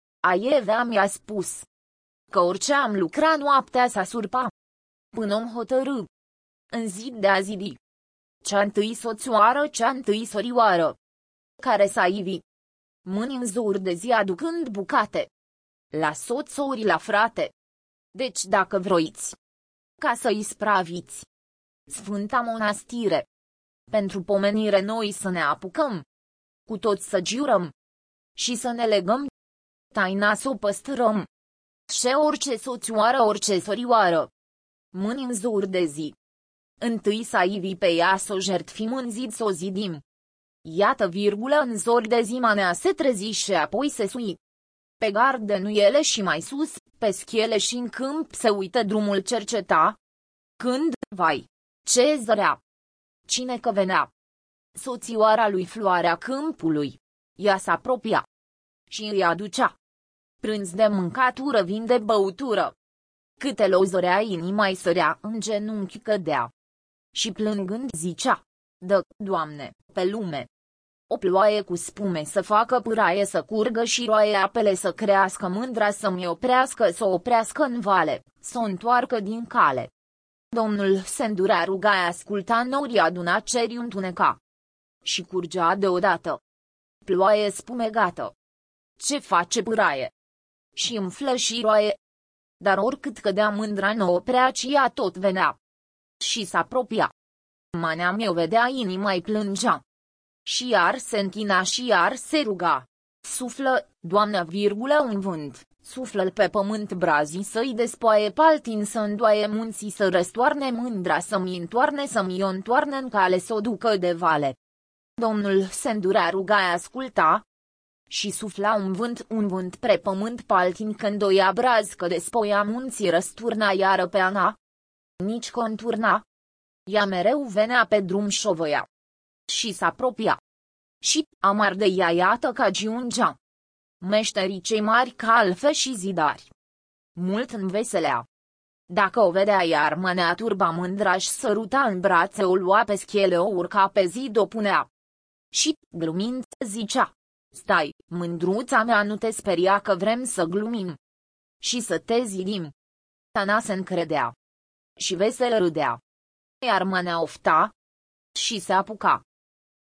Aievea mi-a spus că orice am lucrat noaptea s-a surpa. Până om hotărâ în zid de a zidi. Cea întâi soțoară, cea întâi sorioară, care s-a ivi. Mâini în zor de zi aducând bucate la soț ori la frate. Deci dacă vroiți ca să-i spraviți sfânta monastire, pentru pomenire noi să ne apucăm, cu toți să giurăm și să ne legăm, taina să o păstrăm. Și orice soțoară, orice sorioară, mâini în zor de zi, întâi să ivi pe ea să o jertfim în zid să o zidim. Iată virgulă în zor de zi manea se trezi și apoi se sui pe gard de nuiele și mai sus, pe schiele și în câmp se uită drumul cerceta. Când, vai, ce zărea! Cine că venea? Soțioara lui Floarea Câmpului. Ea s-apropia și îi aducea prânz de mâncatură, vin de băutură. Câte lozărea inima-i sărea, în genunchi cădea și plângând zicea, dă, Doamne, pe lume o ploaie cu spume să facă pâraie, să curgă și roaie apele, să crească mândra, să-mi oprească, să o oprească în vale, să o întoarcă din cale. Domnul se îndura, ruga, asculta, norii aduna, cerii întuneca și curgea deodată ploaie spumegată. Ce face pâraie? Și umflă și roaie. Dar oricât cădea mândra, nu oprea, ci ea tot venea și s-apropia. Manea mi-o vedea, inima-i plângea și iar se închina și iar se ruga. Suflă, Doamne, virgulă, un vânt, suflă-l pe pământ brazii, să-i despoaie paltin, să îndoaie munții, să răstoarne mândra, să-mi întoarne, să-mi o întoarne în cale, să o ducă de vale. Domnul se îndura, ruga, asculta și sufla un vânt, un vânt pre pământ paltin, când o ia braz, că despoia munții, răsturna iară pe ana, nici conturna. Ea mereu venea pe drum șovăia și s-apropia și, amar de ea, iată că agiungea meșterii cei mari calfe și zidari. Mult înveselea. Dacă o vedea, iar mânea turba mândra-și săruta în brațe, o lua pe schiele, o urca pe zid, o punea și, glumind, zicea, stai, mândruța mea, nu te speria că vrem să glumim și să te zidim. Tana se încredea și vesel râdea. Iar mânea ofta și se apuca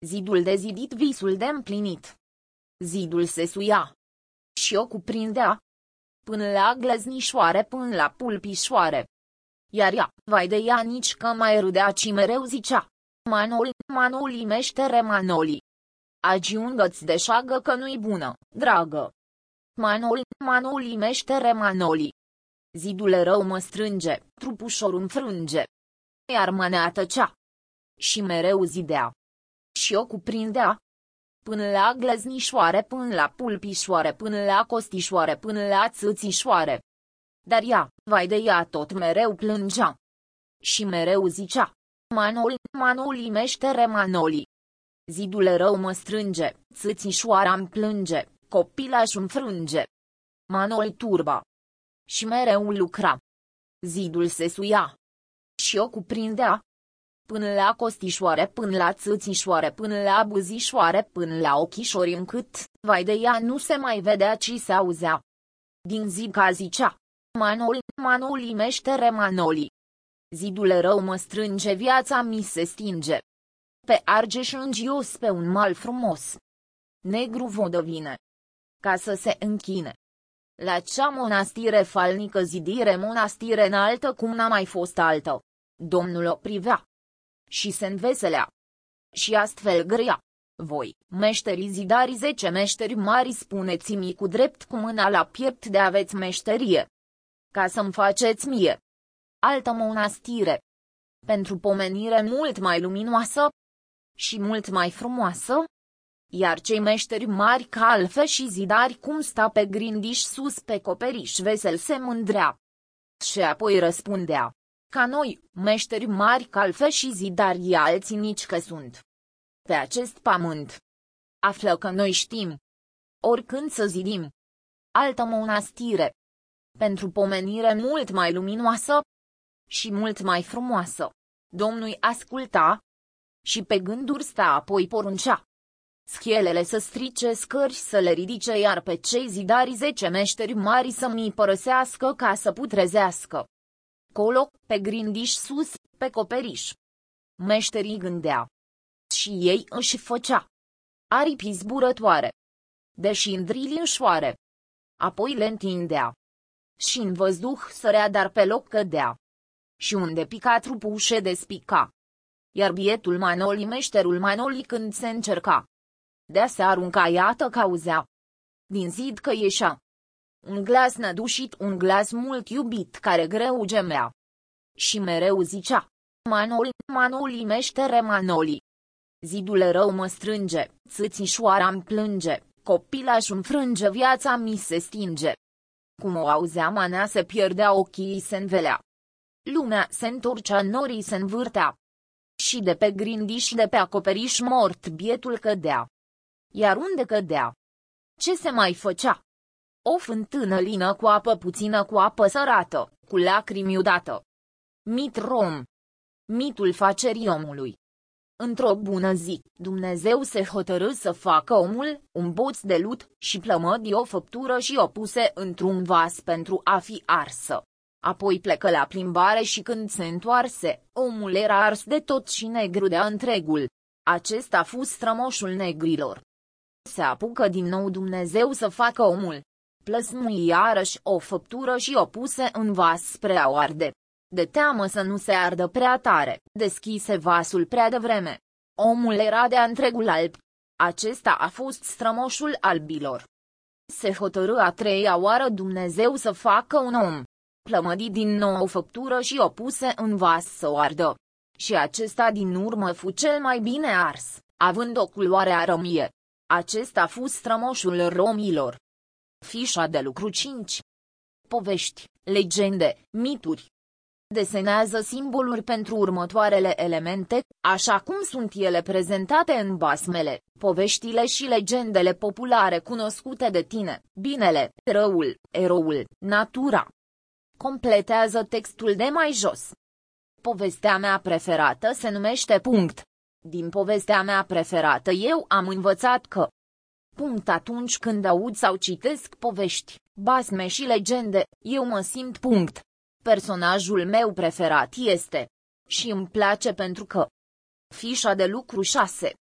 Zidul de zidit, visul de împlinit. Zidul se suia și o cuprindea până la gleznișoare, până la pulpișoare. Iar ea, vai de ea, nici că mai râdea, ci mereu zicea: Manoli, Manoli, meștere Manoli, agiungă-ți de șagă că nu-i bună, dragă. Manoli, Manoli, meștere Manoli. Zidul rău mă strânge, trupușorul înfrânge. Iar mânea tăcea și mereu zidea și o cuprindea până la gleznișoare, până la pulpișoare, până la costișoare, până la țâțișoare. Dar ea, vai de ea, tot mereu plângea și mereu zicea: Manoli, Manoli, meștere Manoli. Zidul rău mă strânge, țâțișoara-mi plânge, copilașul înfrânge. Manoli turba și mereu lucra. Zidul se suia și o cuprindea până la costișoare, până la țâțișoare, până la buzișoare, până la ochișori, încât, vai de ea, nu se mai vedea, ci se auzea din zid ca zicea: Manoli, Manoli, meștere Manoli. Zidul rău mă strânge, viața mi se stinge. Pe Argeș îngios, pe un mal frumos, negru vodă vine ca să se închine la cea monastire falnică, zidire monastire înaltă cum n-a mai fost altă. Domnul o privea și se înveselea și astfel grăia: Voi, meșterii zidari, zece meșteri mari, spuneți-mi cu drept, cu mâna la piept, de aveți meșterie ca să-mi faceți mie altă monastire, pentru pomenire mult mai luminoasă și mult mai frumoasă? Iar cei meșteri mari, calfe și zidari, cum sta pe grindiș sus pe coperiș vesel, se mândrea și apoi răspundea: Ca noi, meșteri mari, calfe și zidari, alții nici că sunt pe acest pământ. Află că noi știm oricând să zidim altă monastire, pentru pomenire mult mai luminoasă și mult mai frumoasă. Domnul asculta și pe gânduri sta, apoi poruncea schelele să strice, scări să le ridice, iar pe cei zidari, zece meșteri mari, să mi părăsească ca să putrezească colo, pe grindiș sus, pe coperiș. Meșterii gândea și ei își făcea aripi zburătoare de șindrili înșoare, apoi le întindea și în văzduh sărea, dar pe loc cădea și unde pica trupul se despica. Iar bietul Manoli, meșterul Manoli, când se încerca de se arunca, iată că auzea din zid că ieșea un glas nădușit, un glas mult iubit, care greu gemea și mereu zicea: Manoli, Manoli, meștere Manoli. Zidul rău mă strânge, țâțișoara-mi plânge, copilașul înfrânge, viața mi se stinge. Cum o auzea, manea se pierdea, ochii se învelea, lumea se întorcea, norii se învârtea și de pe grindiș, de pe acoperiș mort, bietul cădea. Iar unde cădea, ce se mai făcea? O fântână lină cu apă puțină, cu apă sărată, cu lacrimi iudată. Mit rom. Mitul facerii omului. Într-o bună zi, Dumnezeu se hotărâ să facă omul un boț de lut și plămădi o făptură și o puse într-un vas pentru a fi arsă. Apoi plecă la plimbare și când se întoarse, omul era ars de tot și negru de întregul. Acesta fu strămoșul negrilor. Se apucă din nou Dumnezeu să facă omul. Plăsmui iarăși o făptură și o puse în vas spre a o arde. De teamă să nu se ardă prea tare, deschise vasul prea devreme. Omul era de întregul alb. Acesta a fost strămoșul albilor. Se hotărâ a treia oară Dumnezeu să facă un om. Plămădi din nou o făptură și o puse în vas să o ardă. Și acesta din urmă fu cel mai bine ars, având o culoare arămie. Acesta fu strămoșul romilor. Fișa de lucru cinci. Povești, legende, mituri. Desenează simboluri pentru următoarele elemente, așa cum sunt ele prezentate în basmele, poveștile și legendele populare cunoscute de tine, binele, răul, eroul, natura. Completează textul de mai jos. Povestea mea preferată se numește punct. Din povestea mea preferată eu am învățat că punct atunci când aud sau citesc povești, basme și legende, eu mă simt punct. Personajul meu preferat este și îmi place pentru că. Fișa de lucru șase.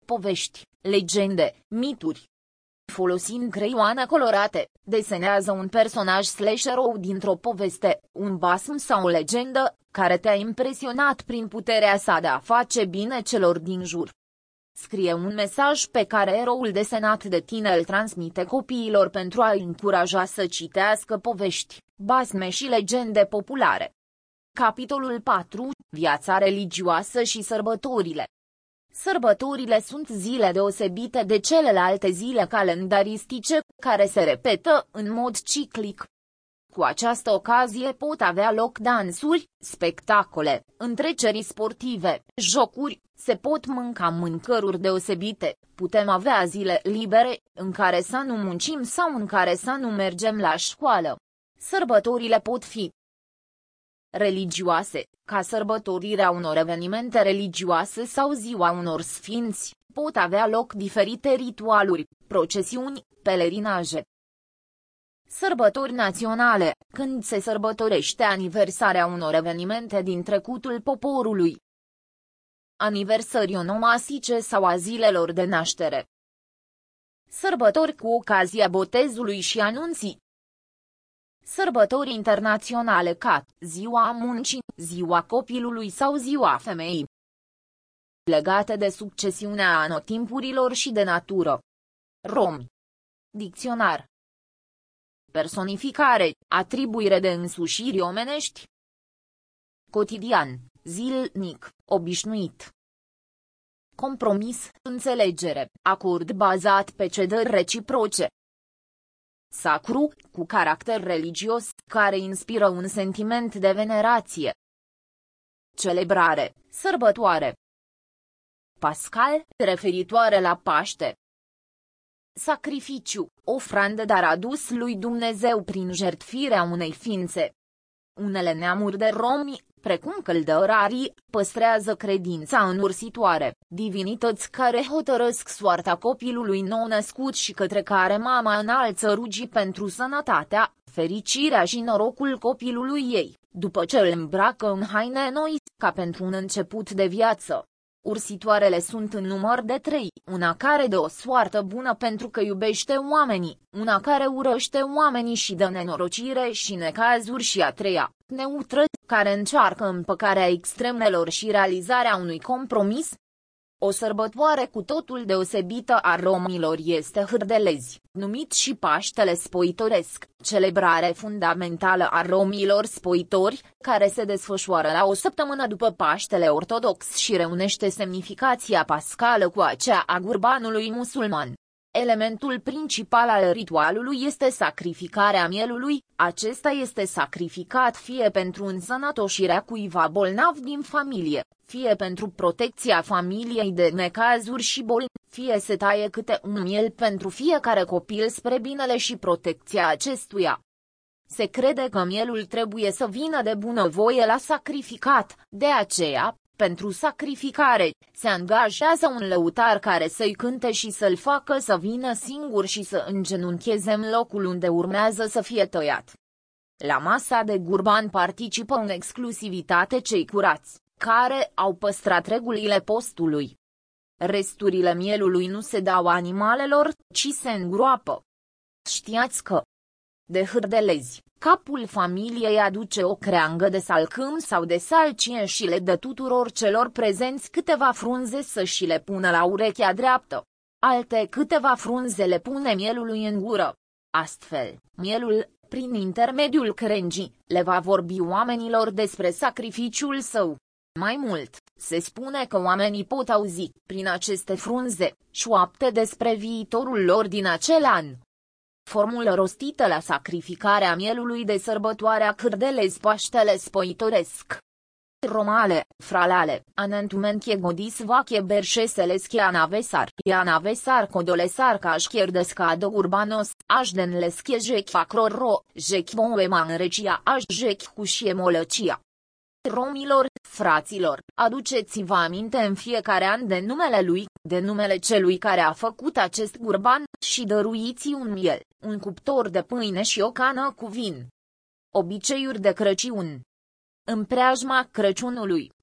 povești, legende, mituri. Folosind creioane colorate, desenează un personaj slash erou dintr-o poveste, un basm sau o legendă, care te-a impresionat prin puterea sa de a face bine celor din jur. Scrie un mesaj pe care eroul desenat de tine îl transmite copiilor pentru a-i încuraja să citească povești, basme și legende populare. Capitolul patru. Viața religioasă și sărbătorile. Sărbătorile sunt zile deosebite de celelalte zile calendaristice, care se repetă în mod ciclic. Cu această ocazie pot avea loc dansuri, spectacole, întreceri sportive, jocuri, se pot mânca mâncăruri deosebite, putem avea zile libere, în care să nu muncim sau în care să nu mergem la școală. Sărbătorile pot fi religioase, ca sărbătorirea unor evenimente religioase sau ziua unor sfinți, pot avea loc diferite ritualuri, procesiuni, pelerinaje. Sărbători naționale, când se sărbătorește aniversarea unor evenimente din trecutul poporului. Aniversări onomasice sau a zilelor de naștere. Sărbători cu ocazia botezului și anunții. Sărbători internaționale ca Ziua Muncii, Ziua Copilului sau Ziua Femeii. Legate de succesiunea anotimpurilor și de natură. Romi. Dicționar. Personificare, atribuire de însușiri omenești. Cotidian, zilnic, obișnuit. Compromis, înțelegere, acord bazat pe cedări reciproce. Sacru, cu caracter religios, care inspiră un sentiment de venerație. Celebrare, sărbătoare. Pascal, referitoare la Paște. Sacrificiu, ofrandă dar adus lui Dumnezeu prin jertfirea unei ființe. Unele neamuri de romi, precum căldărarii, păstrează credința înursitoare, divinități care hotărăsc soarta copilului nou-născut și către care mama înalță rugii pentru sănătatea, fericirea și norocul copilului ei, după ce îl îmbracă în haine noi, ca pentru un început de viață. Ursitoarele sunt în număr de trei, una care dă o soartă bună pentru că iubește oamenii, una care urăște oamenii și dă nenorocire și necazuri și a treia, neutră, care încearcă împăcarea extremelor și realizarea unui compromis. O sărbătoare cu totul deosebită a romilor este Hârdelezi, numit și Paștele Spoitoresc, celebrare fundamentală a romilor spoitori, care se desfășoară la o săptămână după Paștele Ortodox și reunește semnificația pascală cu aceea a gurbanului musulman. Elementul principal al ritualului este sacrificarea mielului, acesta este sacrificat fie pentru însănătoșirea cuiva bolnav din familie, fie pentru protecția familiei de necazuri și boli, fie se taie câte un miel pentru fiecare copil spre binele și protecția acestuia. Se crede că mielul trebuie să vină de bunăvoie la sacrificat, de aceea, pentru sacrificare, se angajează un lăutar care să-i cânte și să-l facă să vină singur și să îngenuncheze în locul unde urmează să fie tăiat. La masa de gurban participă în exclusivitate cei curați, care au păstrat regulile postului. Resturile mielului nu se dau animalelor, ci se îngroapă. Știați că de Hârdelezi, capul familiei aduce o creangă de salcâm sau de salcie și le dă tuturor celor prezenți câteva frunze să și le pună la urechea dreaptă. Alte câteva frunze le pune mielului în gură. Astfel, mielul, prin intermediul crengii, le va vorbi oamenilor despre sacrificiul său. Mai mult, se spune că oamenii pot auzi, prin aceste frunze, șoapte despre viitorul lor din acel an. Formulă rostită la sacrificarea mielului de sărbătoarea Hârdelezi Paștele Spoitoresc. Romale, fralale, anentumentie godis vache berșeselesche anavesar, anavesar codolesar cașchierdesca de urbanos, așdenlesche jech facroro, jech boema în regia aș jech cușie molăcia. Romilor, fraților, aduceți-vă aminte în fiecare an de numele lui, de numele celui care a făcut acest gurban, și dăruiți un miel, un cuptor de pâine și o cană cu vin. Obiceiuri de Crăciun. În preajma Crăciunului,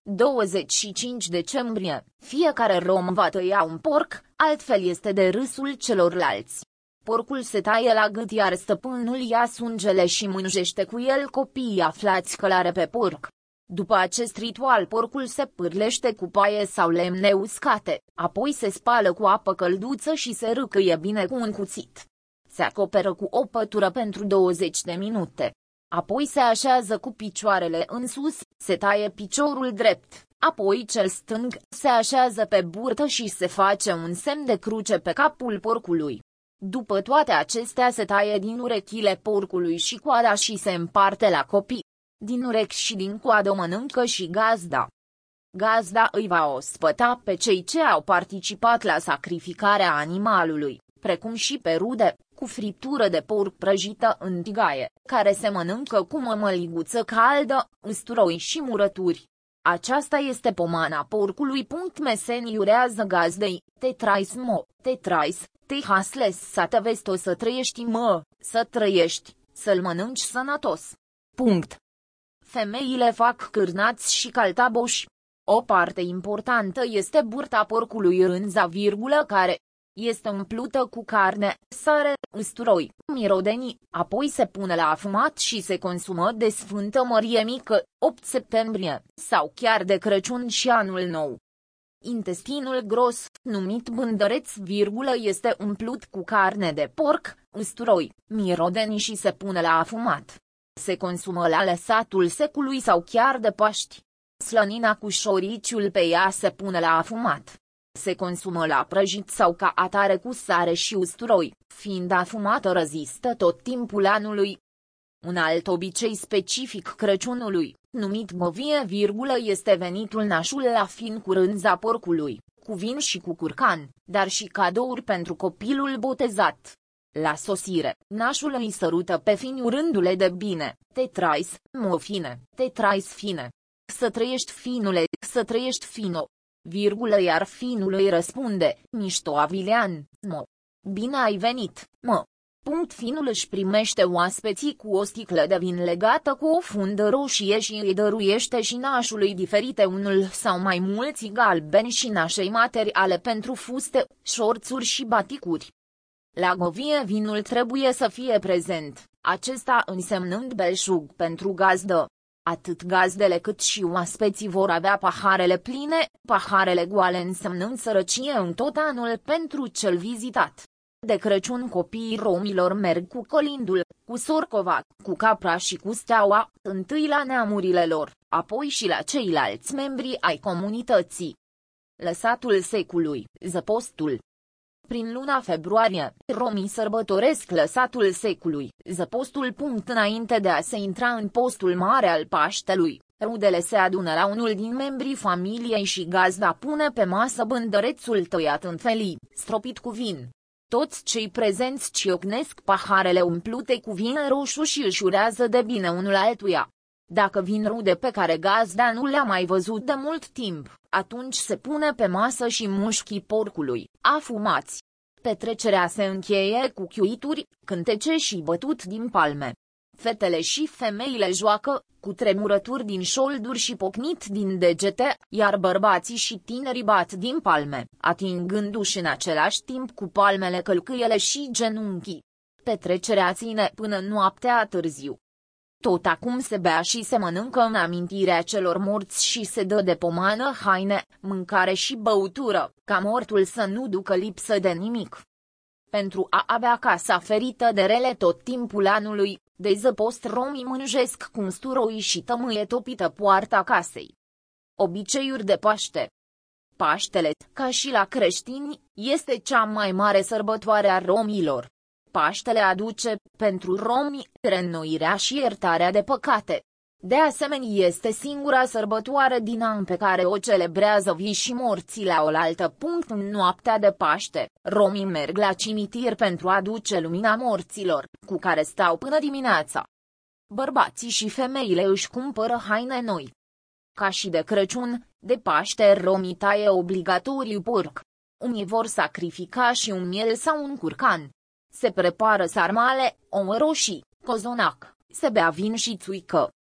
douăzeci și cinci decembrie, fiecare rom va tăia un porc, altfel este de râsul celorlalți. Porcul se taie la gât iar stăpânul ia sângele și mânjește cu el copiii aflați călare pe porc. După acest ritual porcul se pârlește cu paie sau lemne uscate, apoi se spală cu apă călduță și se râcâie bine cu un cuțit. Se acoperă cu o pătură pentru douăzeci de minute. Apoi se așează cu picioarele în sus, se taie piciorul drept, apoi cel stâng, se așează pe burtă și se face un semn de cruce pe capul porcului. După toate acestea se taie din urechile porcului și coada și se împarte la copii. Din urechi și din coadă mănâncă și gazda. Gazda îi va ospăta pe cei ce au participat la sacrificarea animalului, precum și pe rude, cu friptură de porc prăjită în tigaie, care se mănâncă cu mămăliguță caldă, usturoi și murături. Aceasta este pomana porcului. Mesenii urează gazdei, te trais mo, te trais, te hasles să te vezi să trăiești mă, să trăiești, să-l mănânci sănătos. Punct. Femeile fac cârnați și caltaboși. O parte importantă este burta porcului rânza virgulă care este umplută cu carne, sare, usturoi, mirodenii, apoi se pune la afumat și se consumă de Sfântă Mărie Mică, opt septembrie, sau chiar de Crăciun și Anul Nou. Intestinul gros, numit bândăreț virgulă, este umplut cu carne de porc, usturoi, mirodenii și se pune la afumat. Se consumă la lăsatul secului sau chiar de Paști. Slănina cu șoriciul pe ea se pune la afumat. Se consumă la prăjit sau ca atare cu sare și usturoi, fiind afumată rezistă tot timpul anului. Un alt obicei specific Crăciunului, numit govie virgulă, este venitul nașul la fin cu rânza porcului, cu vin și cu curcan, dar și cadouri pentru copilul botezat. La sosire, nașul îi sărută pe fin urându-le de bine, te trais, mo fine, te trais fine. Să trăiești finule, să trăiești fino. Virgulă iar finul îi răspunde, mișto avilean, mo. Bine ai venit, mă. Punct finul își primește oaspeții cu o sticlă de vin legată cu o fundă roșie și îi dăruiește și nașului diferite unul sau mai mulți galbeni și nașei materiale pentru fuste, șorțuri și baticuri. La govie vinul trebuie să fie prezent, acesta însemnând belșug pentru gazdă. Atât gazdele cât și oaspeții vor avea paharele pline, paharele goale însemnând sărăcie în tot anul pentru cel vizitat. De Crăciun copiii romilor merg cu colindul, cu sorcova, cu capra și cu steaua, întâi la neamurile lor, apoi și la ceilalți membri ai comunității. Lăsatul secului, zăpostul. Prin luna februarie, romii sărbătoresc lăsatul secului, zăpostul. Punct înainte de a se intra în postul mare al Paștelui, rudele se adună la unul din membrii familiei și gazda pune pe masă bândărețul tăiat în felii, stropit cu vin. Toți cei prezenți ciocnesc paharele umplute cu vin roșu și își urează de bine unul altuia. Dacă vin rude pe care gazda nu le-a mai văzut de mult timp, atunci se pune pe masă și mușchii porcului, afumați. Petrecerea se încheie cu chiuituri, cântece și bătut din palme. Fetele și femeile joacă, cu tremurături din șolduri și pocnit din degete, iar bărbații și tinerii bat din palme, atingându-și în același timp cu palmele călcâiele și genunchii. Petrecerea ține până noaptea târziu. Tot acum se bea și se mănâncă în amintirea celor morți și se dă de pomană haine, mâncare și băutură, ca mortul să nu ducă lipsă de nimic. Pentru a avea casa ferită de rele tot timpul anului, de zăpost romii mânjesc cu usturoi și tămâie topită poarta casei. Obiceiuri de Paște. Paștele, ca și la creștini, este cea mai mare sărbătoare a romilor. Paștele aduce, pentru romi, reînnoirea și iertarea de păcate. De asemenea este singura sărbătoare din an pe care o celebrează vii și morții la oaltă. Punct în noaptea de Paște, romii merg la cimitir pentru a aduce lumina morților, cu care stau până dimineața. Bărbații și femeile își cumpără haine noi. Ca și de Crăciun, de Paște romii taie obligatoriu porc. Unii vor sacrifica și un miel sau un curcan. Se prepară sarmale, ouă roșii, cozonac, se bea vin și țuică.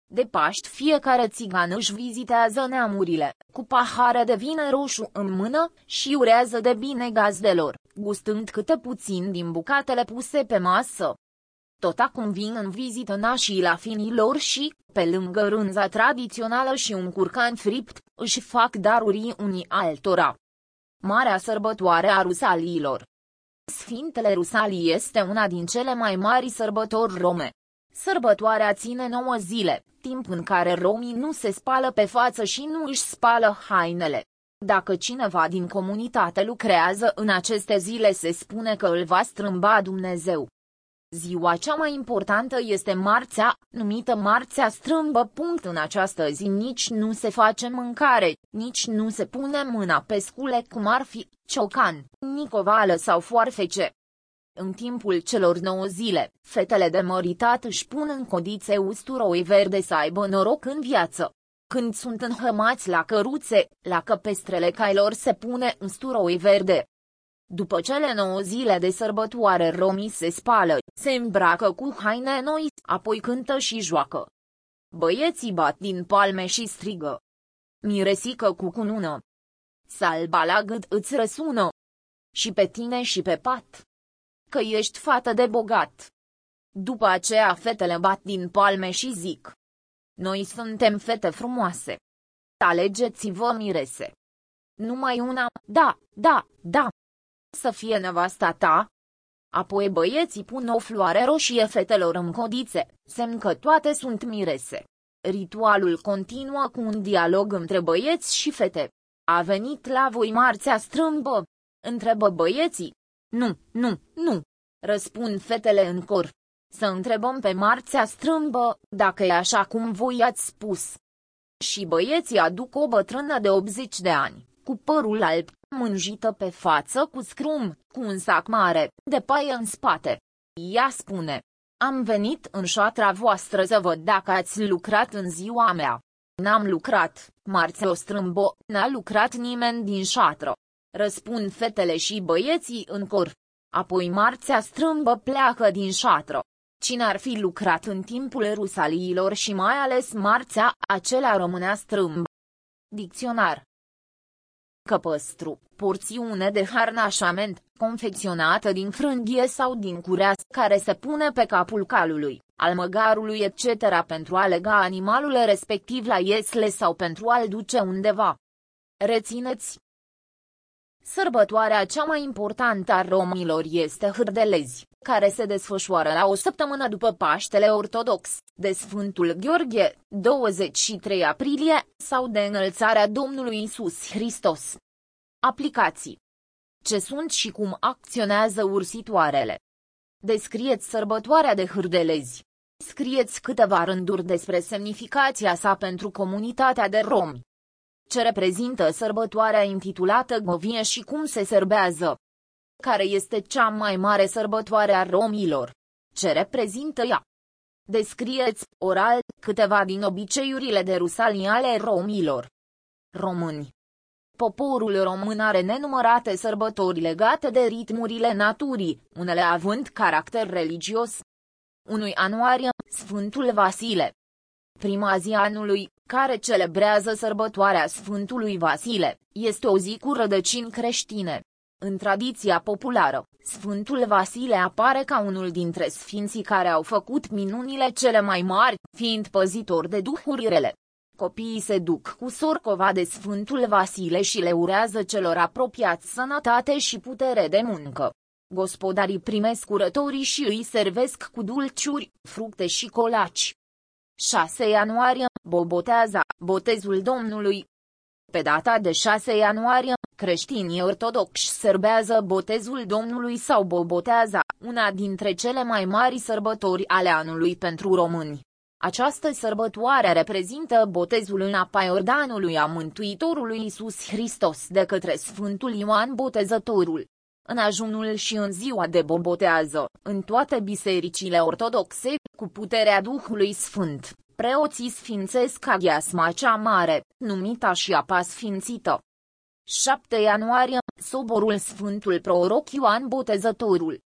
De Paști fiecare țigan își vizitează neamurile, cu pahare de vin roșu în mână, și urează de bine gazdelor, gustând câte puțin din bucatele puse pe masă. Tot acum vin în vizită nașii la finilor și, pe lângă rânza tradițională și un curcan fript, își fac daruri unii altora. Marea sărbătoare a Rusaliilor. Sfintele Rusalii este una din cele mai mari sărbători rome. Sărbătoarea ține nouă zile, timp în care romii nu se spală pe față și nu își spală hainele. Dacă cineva din comunitate lucrează în aceste zile, se spune că îl va strâmba Dumnezeu. Ziua cea mai importantă este marțea, numită Marțea Strâmbă. Punct. În această zi nici nu se face mâncare, nici nu se pune mâna pe scule cum ar fi ciocan, nicovală sau foarfece. În timpul celor nouă zile, fetele de măritat își pun în codițe usturoi verde să aibă noroc în viață. Când sunt înhămați la căruțe, la căpestrele cailor se pune usturoi verde. După cele nouă zile de sărbătoare, romii se spală, se îmbracă cu haine noi, apoi cântă și joacă. Băieții bat din palme și strigă: miresică cu cunună! Salba la gât îți răsună! Și pe tine și pe pat! Că ești fată de bogat! După aceea fetele bat din palme și zic: noi suntem fete frumoase! Alegeți-vă mirese! Numai una, da, da, da! Să fie nevasta ta? Apoi băieții pun o floare roșie fetelor în codițe, semn că toate sunt mirese. Ritualul continuă cu un dialog între băieți și fete. A venit la voi Marțea Strâmbă? Întrebă băieții. Nu, nu, nu, răspund fetele în cor. Să întrebăm pe Marțea Strâmbă, dacă e așa cum voi ați spus. Și băieții aduc o bătrână de optzeci de ani, cu părul alb, mânjită pe față cu scrum, cu un sac mare, de paie în spate. Ea spune: am venit în șatra voastră să văd dacă ați lucrat în ziua mea. N-am lucrat, Marțea Strâmbă, n-a lucrat nimeni din șatră. Răspund fetele și băieții în cor. Apoi Marțea Strâmbă pleacă din șatră. Cine ar fi lucrat în timpul Rusaliilor și mai ales marțea, acela rămânea strâmb. Dicționar. Căpăstru, porțiune de harnașament, confecționată din frânghie sau din cureas, care se pune pe capul calului, al măgarului et cetera pentru a lega animalul respectiv la iesle sau pentru a-l duce undeva. Rețineți! Sărbătoarea cea mai importantă a romilor este Hârdelezi, care se desfășoară la o săptămână după Paștele Ortodox, de Sfântul Gheorghe, douăzeci și trei aprilie, sau de Înălțarea Domnului Isus Hristos. Aplicații. Ce sunt și cum acționează ursitoarele? Descrieți sărbătoarea de Hârdelezi. Scrieți câteva rânduri despre semnificația sa pentru comunitatea de romi. Ce reprezintă sărbătoarea intitulată Govie și cum se serbează? Care este cea mai mare sărbătoare a romilor? Ce reprezintă ea? Descrieți, oral, câteva din obiceiurile de rusalii ale romilor. Români. Poporul român are nenumărate sărbători legate de ritmurile naturii, unele având caracter religios. unu ianuarie, Sfântul Vasile. Prima zi anului, care celebrează sărbătoarea Sfântului Vasile, este o zi cu rădăcini creștine. În tradiția populară, Sfântul Vasile apare ca unul dintre sfinții care au făcut minunile cele mai mari, fiind păzitor de duhuri rele. Copiii se duc cu sorcova de Sfântul Vasile și le urează celor apropiați sănătate și putere de muncă. Gospodarii primesc curătorii și îi servesc cu dulciuri, fructe și colaci. șase ianuarie, Boboteaza, botezul Domnului. Pe data de șase ianuarie, creștinii ortodoxi serbează botezul Domnului sau Boboteaza, una dintre cele mai mari sărbători ale anului pentru români. Această sărbătoare reprezintă botezul în apa Iordanului a Mântuitorului Iisus Hristos de către Sfântul Ioan Botezătorul. În ajunul și în ziua de Bobotează, în toate bisericile ortodoxe, cu puterea Duhului Sfânt, preoții sfințesc aghiasma cea mare, numită și apa sfințită. șapte ianuarie, soborul Sfântul Proroc Ioan Botezătorul.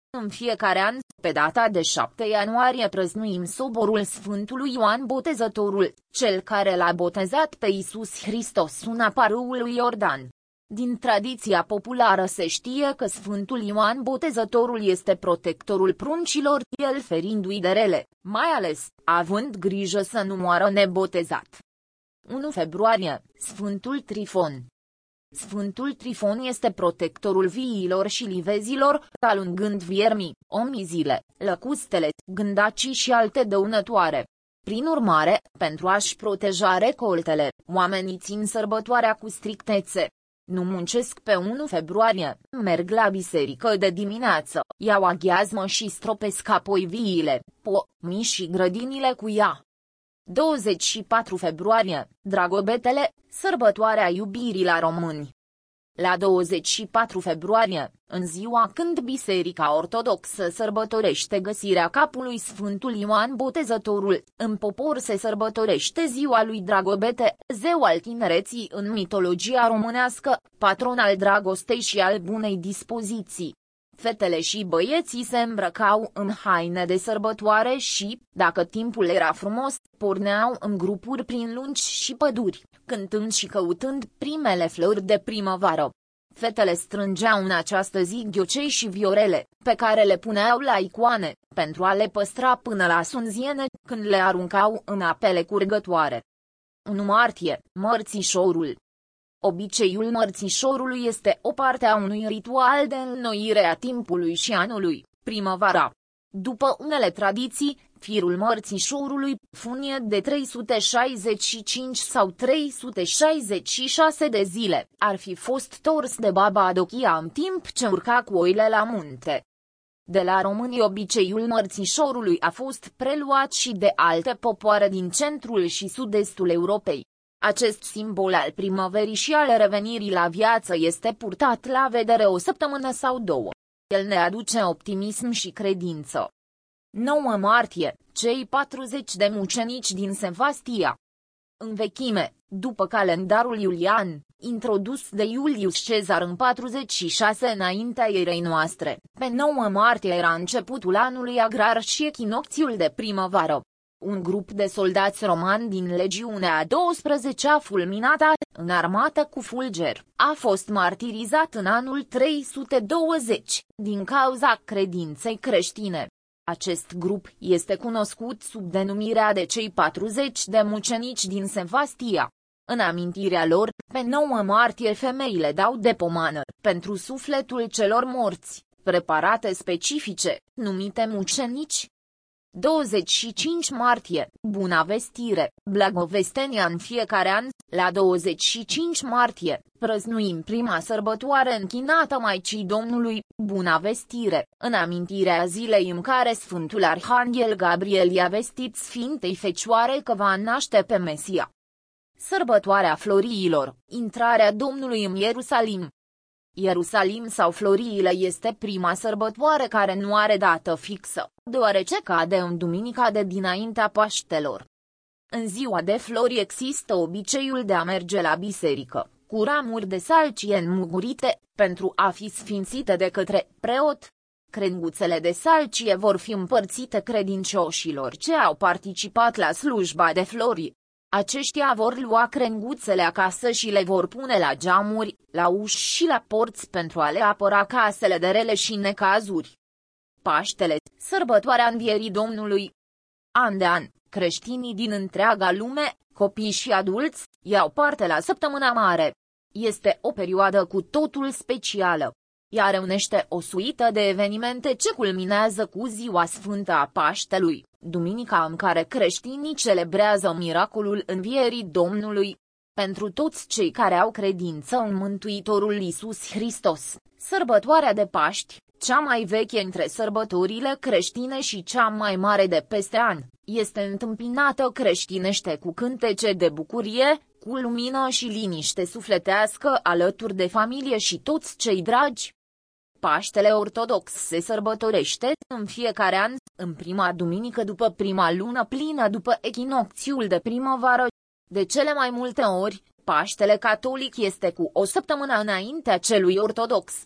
În fiecare an, pe data de șapte ianuarie prăznuim soborul Sfântului Ioan Botezătorul, cel care l-a botezat pe Iisus Hristos în apa râului Iordan. Din tradiția populară se știe că Sfântul Ioan Botezătorul este protectorul pruncilor, el ferindu-i de rele, mai ales, având grijă să nu moară nebotezat. unu februarie, Sfântul Trifon. Sfântul Trifon este protectorul viilor și livezilor, alungând viermii, omizile, lăcustele, gândacii și alte dăunătoare. Prin urmare, pentru a-și proteja recoltele, oamenii țin sărbătoarea cu strictețe. Nu muncesc pe unu februarie, merg la biserică de dimineață, iau aghiazmă și stropesc apoi viile, pomii și grădinile cu ea. douăzeci și patru februarie, Dragobetele, sărbătoarea iubirii la români. La douăzeci și patru februarie, în ziua când Biserica Ortodoxă sărbătorește găsirea capului Sfântul Ioan Botezătorul, în popor se sărbătorește ziua lui Dragobete, zeu al tinereții în mitologia românească, patron al dragostei și al bunei dispoziții. Fetele și băieții se îmbrăcau în haine de sărbătoare și, dacă timpul era frumos, porneau în grupuri prin lungi și păduri, cântând și căutând primele flori de primăvară. Fetele strângeau în această zi ghiocei și viorele, pe care le puneau la icoane, pentru a le păstra până la sunziene, când le aruncau în apele curgătoare. unu martie, Mărțișorul. Obiceiul mărțișorului este o parte a unui ritual de înnoire a timpului și anului, primăvara. După unele tradiții, firul mărțișorului, funie de trei sute șaizeci și cinci sau trei sute șaizeci și șase de zile, ar fi fost tors de baba Adochia în timp ce urca cu oile la munte. De la români obiceiul mărțișorului a fost preluat și de alte popoare din centrul și sud-estul Europei. Acest simbol al primăverii și al revenirii la viață este purtat la vedere o săptămână sau două. El ne aduce optimism și credință. nouă martie, cei patruzeci de mucenici din Sevastia. În vechime, după calendarul iulian, introdus de Iulius Cezar în patruzeci și șase înaintea erei noastre, pe nouă martie era începutul anului agrar și echinocțiul de primăvară. Un grup de soldați romani din legiunea a douăsprezecea fulminata, înarmată cu fulger, a fost martirizat în anul trei sute douăzeci, din cauza credinței creștine. Acest grup este cunoscut sub denumirea de cei patruzeci de mucenici din Sevastia. În amintirea lor, pe nouă martie femeile dau de pomană, pentru sufletul celor morți, preparate specifice, numite mucenici. douăzeci și cinci martie, Buna Vestire, Blagovestenia. În fiecare an, la douăzeci și cinci martie, prăznuim prima sărbătoare închinată Maicii Domnului, Buna Vestire, în amintirea zilei în care Sfântul Arhanghel Gabriel i-a vestit Sfintei Fecioare că va naște pe Mesia. Sărbătoarea Floriilor, intrarea Domnului în Ierusalim. Ierusalim sau Floriile este prima sărbătoare care nu are dată fixă, deoarece cade în duminica de dinaintea Paștelor. În ziua de flori există obiceiul de a merge la biserică, cu ramuri de salcie înmugurite, pentru a fi sfințite de către preot. Crenguțele de salcie vor fi împărțite credincioșilor ce au participat la slujba de flori. Aceștia vor lua crenguțele acasă și le vor pune la geamuri, la uși și la porți pentru a le apăra casele de rele și necazuri. Paștele, sărbătoarea învierii Domnului. An de an, creștinii din întreaga lume, copii și adulți, iau parte la Săptămâna Mare. Este o perioadă cu totul specială. Ea reunește o suită de evenimente ce culminează cu Ziua Sfântă a Paștelui, duminica în care creștinii celebrează miracolul învierii Domnului. Pentru toți cei care au credință în Mântuitorul Iisus Hristos, sărbătoarea de Paști, cea mai veche între sărbătorile creștine și cea mai mare de peste an, este întâmpinată creștinește cu cântece de bucurie, cu lumină și liniște sufletească alături de familie și toți cei dragi. Paștele ortodox se sărbătorește în fiecare an, în prima duminică după prima lună plină după echinocțiul de primăvară. De cele mai multe ori, Paștele catolic este cu o săptămână înaintea celui ortodox.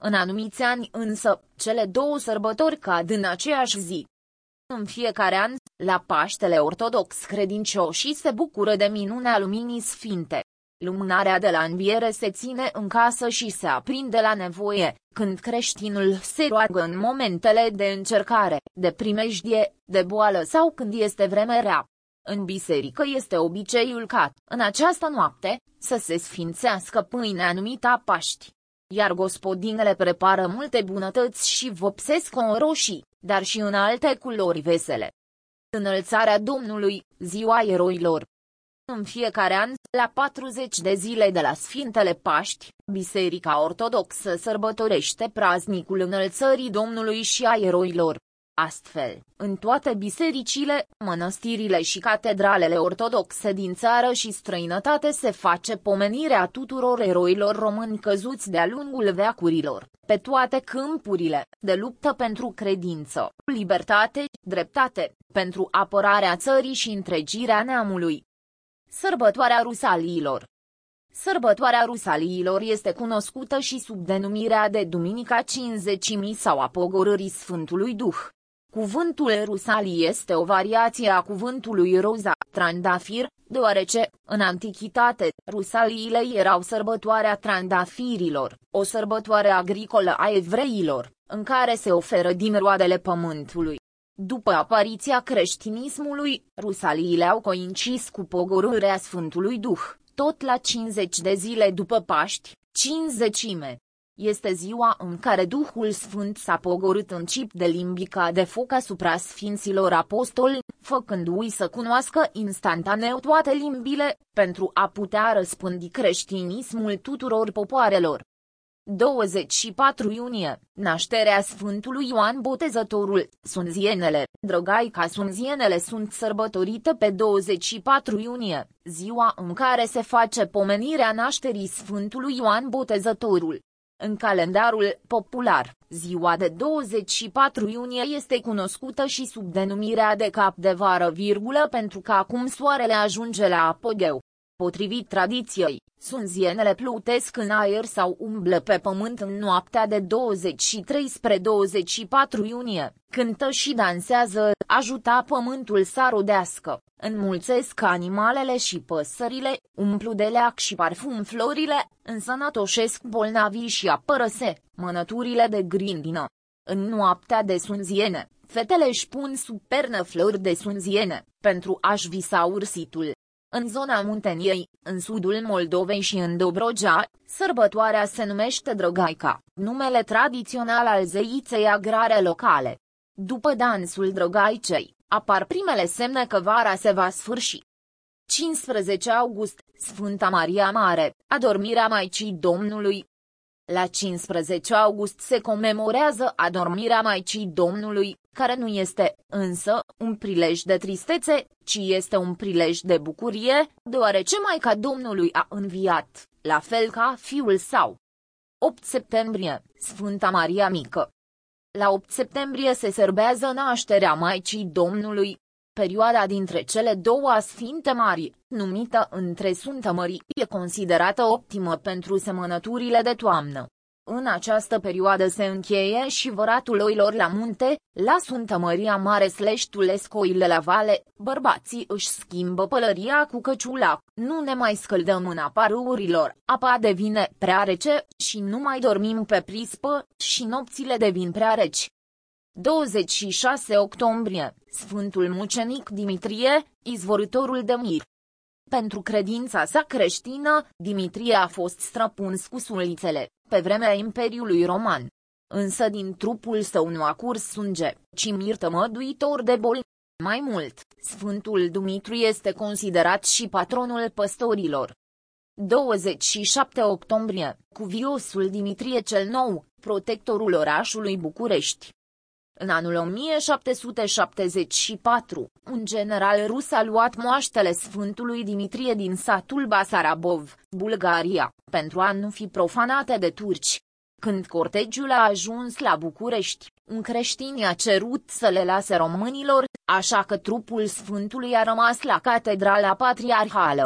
În anumiți ani însă, cele două sărbători cad în aceeași zi. În fiecare an, la Paștele ortodox, credincioșii se bucură de minunea luminii sfinte. Lumânarea de la înviere se ține în casă și se aprinde la nevoie, când creștinul se roagă în momentele de încercare, de primejdie, de boală sau când este vreme rea. În biserică este obiceiul ca, în această noapte, să se sfințească pâinea numită a Paști. Iar gospodinele prepară multe bunătăți și vopsesc în roșii, dar și în alte culori vesele. Înălțarea Domnului, ziua eroilor. În fiecare an, la patruzeci de zile de la Sfintele Paști, Biserica Ortodoxă sărbătorește praznicul Înălțării Domnului și a eroilor. Astfel, în toate bisericile, mănăstirile și catedralele ortodoxe din țară și străinătate se face pomenirea tuturor eroilor români căzuți de-a lungul veacurilor, pe toate câmpurile de luptă pentru credință, libertate, dreptate, pentru apărarea țării și întregirea neamului. Sărbătoarea Rusaliilor. Sărbătoarea Rusaliilor este cunoscută și sub denumirea de Duminica Cincizecimii sau a Pogorârii Sfântului Duh. Cuvântul Rusalii este o variație a cuvântului roza, trandafir, deoarece, în antichitate, Rusaliile erau sărbătoarea trandafirilor, o sărbătoare agricolă a evreilor, în care se oferă din roadele pământului. După apariția creștinismului, Rusaliile au coincis cu pogorârea Sfântului Duh, tot la cincizeci de zile după Paști, Cincizecime. Este ziua în care Duhul Sfânt s-a pogorât în cip de limbica de foc asupra Sfinților Apostoli, făcându-i să cunoască instantaneu toate limbile, pentru a putea răspândi creștinismul tuturor popoarelor. douăzeci și patru iunie, nașterea Sfântului Ioan Botezătorul. Sunzienele, Drăgaica Sunzienele sunt sărbătorite pe douăzeci și patru iunie, ziua în care se face pomenirea nașterii Sfântului Ioan Botezătorul. În calendarul popular, ziua de douăzeci și patru iunie este cunoscută și sub denumirea de cap de vară, virgulă, pentru că acum soarele ajunge la apogeu. Potrivit tradiției, sunzienele plutesc în aer sau umblă pe pământ în noaptea de douăzeci și trei spre douăzeci și patru iunie, cântă și dansează, ajută pământul să rodească, înmulțesc animalele și păsările, umplu de leac și parfum florile, însănătoșesc bolnavii și apără mănăturile de grindină. În noaptea de sunziene, fetele își pun sub pernă flori de sunziene, pentru a-și visa ursitul. În zona Munteniei, în sudul Moldovei și în Dobrogea, sărbătoarea se numește Drăgaica, numele tradițional al zeiței agrare locale. După dansul Drăgaicei, apar primele semne că vara se va sfârși. cincisprezece august, Sfânta Maria Mare, adormirea Maicii Domnului. La cincisprezece august se comemorează adormirea Maicii Domnului, care nu este, însă, un prilej de tristețe, ci este un prilej de bucurie, deoarece Maica Domnului a înviat, la fel ca Fiul Său. opt septembrie, Sfânta Maria Mică. La opt septembrie se serbează nașterea Maicii Domnului. Perioada dintre cele două Sfinte Marii, numită între Sfântămării, e considerată optimă pentru semănăturile de toamnă. În această perioadă se încheie și văratul oilor la munte, la Sfânta Maria Mare sleștulesc oile la vale, bărbații își schimbă pălăria cu căciula, nu ne mai scăldăm în apa râurilor, apa devine prea rece și nu mai dormim pe prispă și nopțile devin prea reci. douăzeci și șase octombrie, Sfântul Mucenic Dimitrie, izvorâtorul de mir. Pentru credința sa creștină, Dimitrie a fost străpuns cu sulițele, pe vremea Imperiului Roman. Însă din trupul său nu a curs sânge, ci mir tămăduitor de boli. Mai mult, Sfântul Dumitru este considerat și patronul păstorilor. douăzeci și șapte octombrie, Cuviosul Dimitrie cel Nou, protectorul orașului București. În anul o mie șapte sute șaptezeci și patru, un general rus a luat moaștele Sfântului Dimitrie din satul Basarabov, Bulgaria, pentru a nu fi profanate de turci. Când cortegiul a ajuns la București, un creștin i-a cerut să le lase românilor, așa că trupul Sfântului a rămas la Catedrala Patriarhală.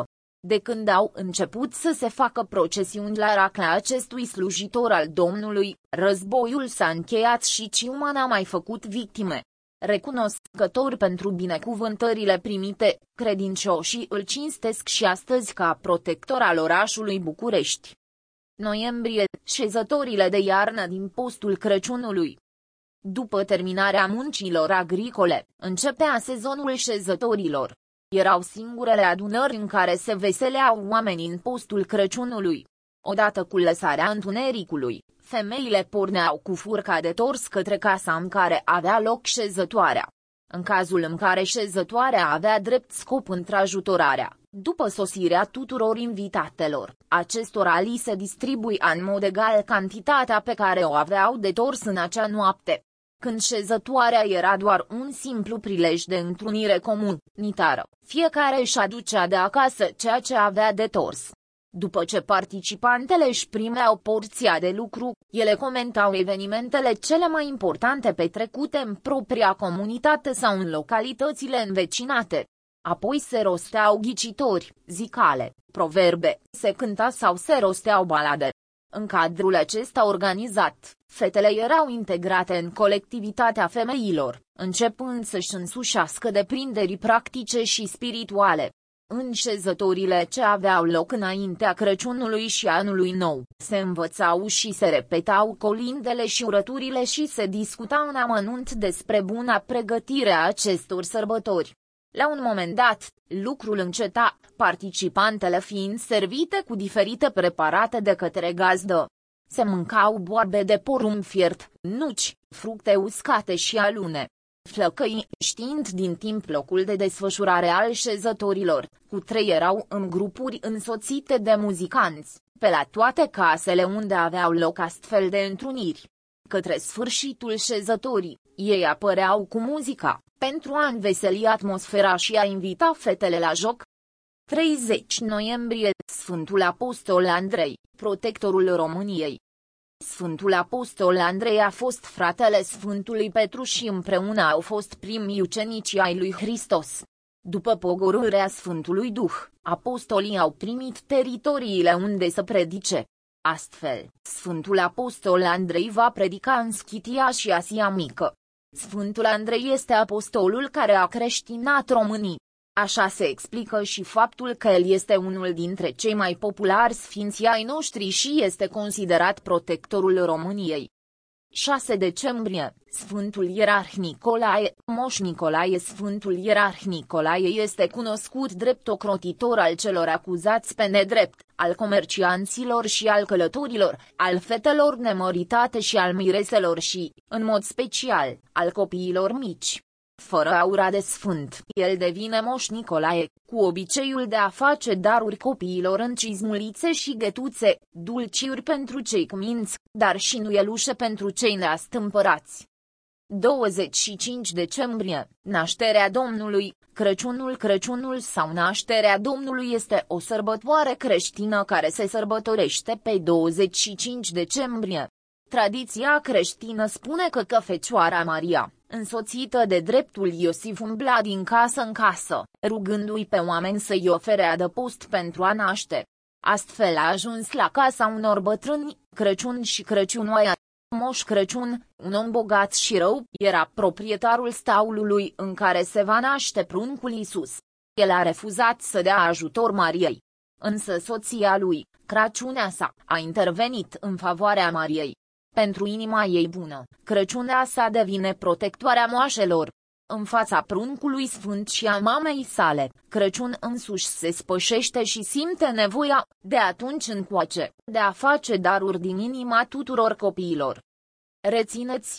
De când au început să se facă procesiuni la racla acestui slujitor al Domnului, războiul s-a încheiat și ciuma n-a mai făcut victime. Recunoscători pentru binecuvântările primite, credincioșii îl cinstesc și astăzi ca protector al orașului București. Noiembrie, șezătorile de iarnă din postul Crăciunului. După terminarea muncilor agricole, începea sezonul șezătorilor. Erau singurele adunări în care se veseleau oamenii în postul Crăciunului. Odată cu lăsarea întunericului, femeile porneau cu furca de tors către casa în care avea loc șezătoarea. În cazul în care șezătoarea avea drept scop întrajutorarea, după sosirea tuturor invitatelor, acestora li se distribuia în mod egal cantitatea pe care o aveau de tors în acea noapte. Când șezătoarea era doar un simplu prilej de întrunire comunitară, fiecare își aducea de acasă ceea ce avea de tors. După ce participantele își primeau porția de lucru, ele comentau evenimentele cele mai importante petrecute în propria comunitate sau în localitățile învecinate. Apoi se rosteau ghicitori, zicale, proverbe, se cânta sau se rosteau balade. În cadrul acesta organizat, fetele erau integrate în colectivitatea femeilor, începând să-și însușească deprinderii practice și spirituale. În șezătorile ce aveau loc înaintea Crăciunului și Anului Nou, se învățau și se repetau colindele și urăturile și se discuta în amănunt despre buna pregătire a acestor sărbători. La un moment dat, lucrul înceta, participantele fiind servite cu diferite preparate de către gazdă. Se mâncau boabe de porumb fiert, nuci, fructe uscate și alune. Flăcăii, știind din timp locul de desfășurare al șezătorilor, cu trei erau în grupuri însoțite de muzicanți, pe la toate casele unde aveau loc astfel de întruniri. Către sfârșitul șezătorii, ei apăreau cu muzica, pentru a înveseli atmosfera și a invita fetele la joc. treizeci noiembrie, Sfântul Apostol Andrei, protectorul României. Sfântul Apostol Andrei a fost fratele Sfântului Petru și împreună au fost primii ucenici ai lui Hristos. După pogorârea Sfântului Duh, apostolii au primit teritoriile unde să predice. Astfel, Sfântul Apostol Andrei va predica în Schitia și Asia Mică. Sfântul Andrei este apostolul care a creștinat românii. Așa se explică și faptul că el este unul dintre cei mai populari sfinți ai noștri și este considerat protectorul României. șase decembrie, Sfântul Ierarh Nicolae, Moș Nicolae. Sfântul Ierarh Nicolae este cunoscut drept ocrotitor al celor acuzați pe nedrept, al comercianților și al călătorilor, al fetelor nemăritate și al mireselor și, în mod special, al copiilor mici. Fără aura de sfânt, el devine Moș Nicolae, cu obiceiul de a face daruri copiilor în cizmulițe și ghetuțe, dulciuri pentru cei cminți, dar și nuielușe pentru cei neastâmpărați. douăzeci și cinci decembrie, Nașterea Domnului. Crăciunul Crăciunul sau Nașterea Domnului este o sărbătoare creștină care se sărbătorește pe douăzeci și cinci decembrie. Tradiția creștină spune că Fecioara Maria, însoțită de dreptul Iosif, umbla din casă în casă, rugându-i pe oameni să-i ofere adăpost pentru a naște. Astfel a ajuns la casa unor bătrâni, Crăciun și Crăciunoaia. Moș Crăciun, un om bogat și rău, era proprietarul staulului în care se va naște pruncul Iisus. El a refuzat să dea ajutor Mariei. Însă soția lui, Crăciunea sa, a intervenit în favoarea Mariei. Pentru inima ei bună, Crăciunea sa devine protectoarea moașelor. În fața pruncului sfânt și a mamei sale, Crăciun însuși se spășește și simte nevoia, de atunci încoace, de a face daruri din inima tuturor copiilor. Rețineți!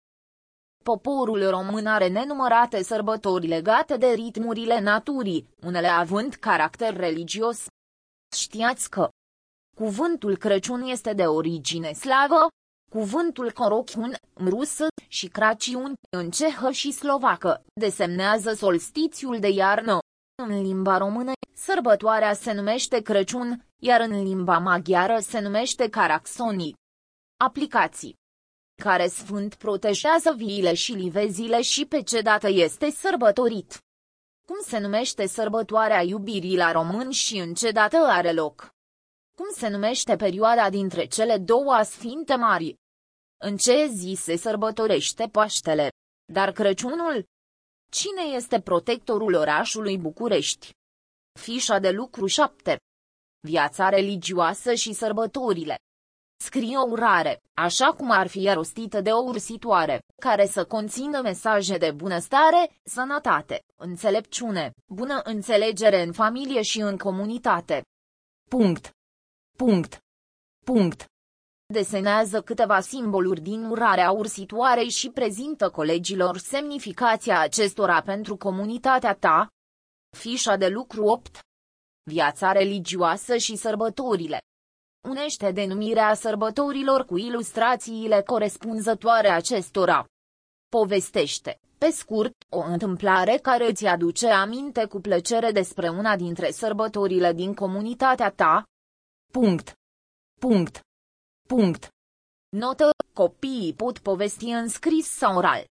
Poporul român are nenumărate sărbători legate de ritmurile naturii, unele având caracter religios. Știați că cuvântul Crăciun este de origine slavă? Cuvântul Corochiun, în rusă, și Craciun, în cehă și slovacă, desemnează solstițiul de iarnă. În limba română, sărbătoarea se numește Crăciun, iar în limba maghiară se numește Caracsonii. Aplicații. Care sfânt protejează viile și livezile și pe ce dată este sărbătorit? Cum se numește sărbătoarea iubirii la români și în ce dată are loc? Cum se numește perioada dintre cele două sfinte mari? În ce zi se sărbătorește Paștele? Dar Crăciunul? Cine este protectorul orașului București? Fișa de lucru șapte. Viața religioasă și sărbătorile. Scrie o urare, așa cum ar fi rostită de o ursitoare, care să conțină mesaje de bunăstare, sănătate, înțelepciune, bună înțelegere în familie și în comunitate. Punct. Punct. Punct. Desenează câteva simboluri din urarea ursitoarei și prezintă colegilor semnificația acestora pentru comunitatea ta. Fișa de lucru opt. Viața religioasă și sărbătorile. Unește denumirea sărbătorilor cu ilustrațiile corespunzătoare acestora. Povestește, pe scurt, o întâmplare care îți aduce aminte cu plăcere despre una dintre sărbătorile din comunitatea ta. Punct. Punct. Punct. Notă: copiii pot povesti în scris sau oral.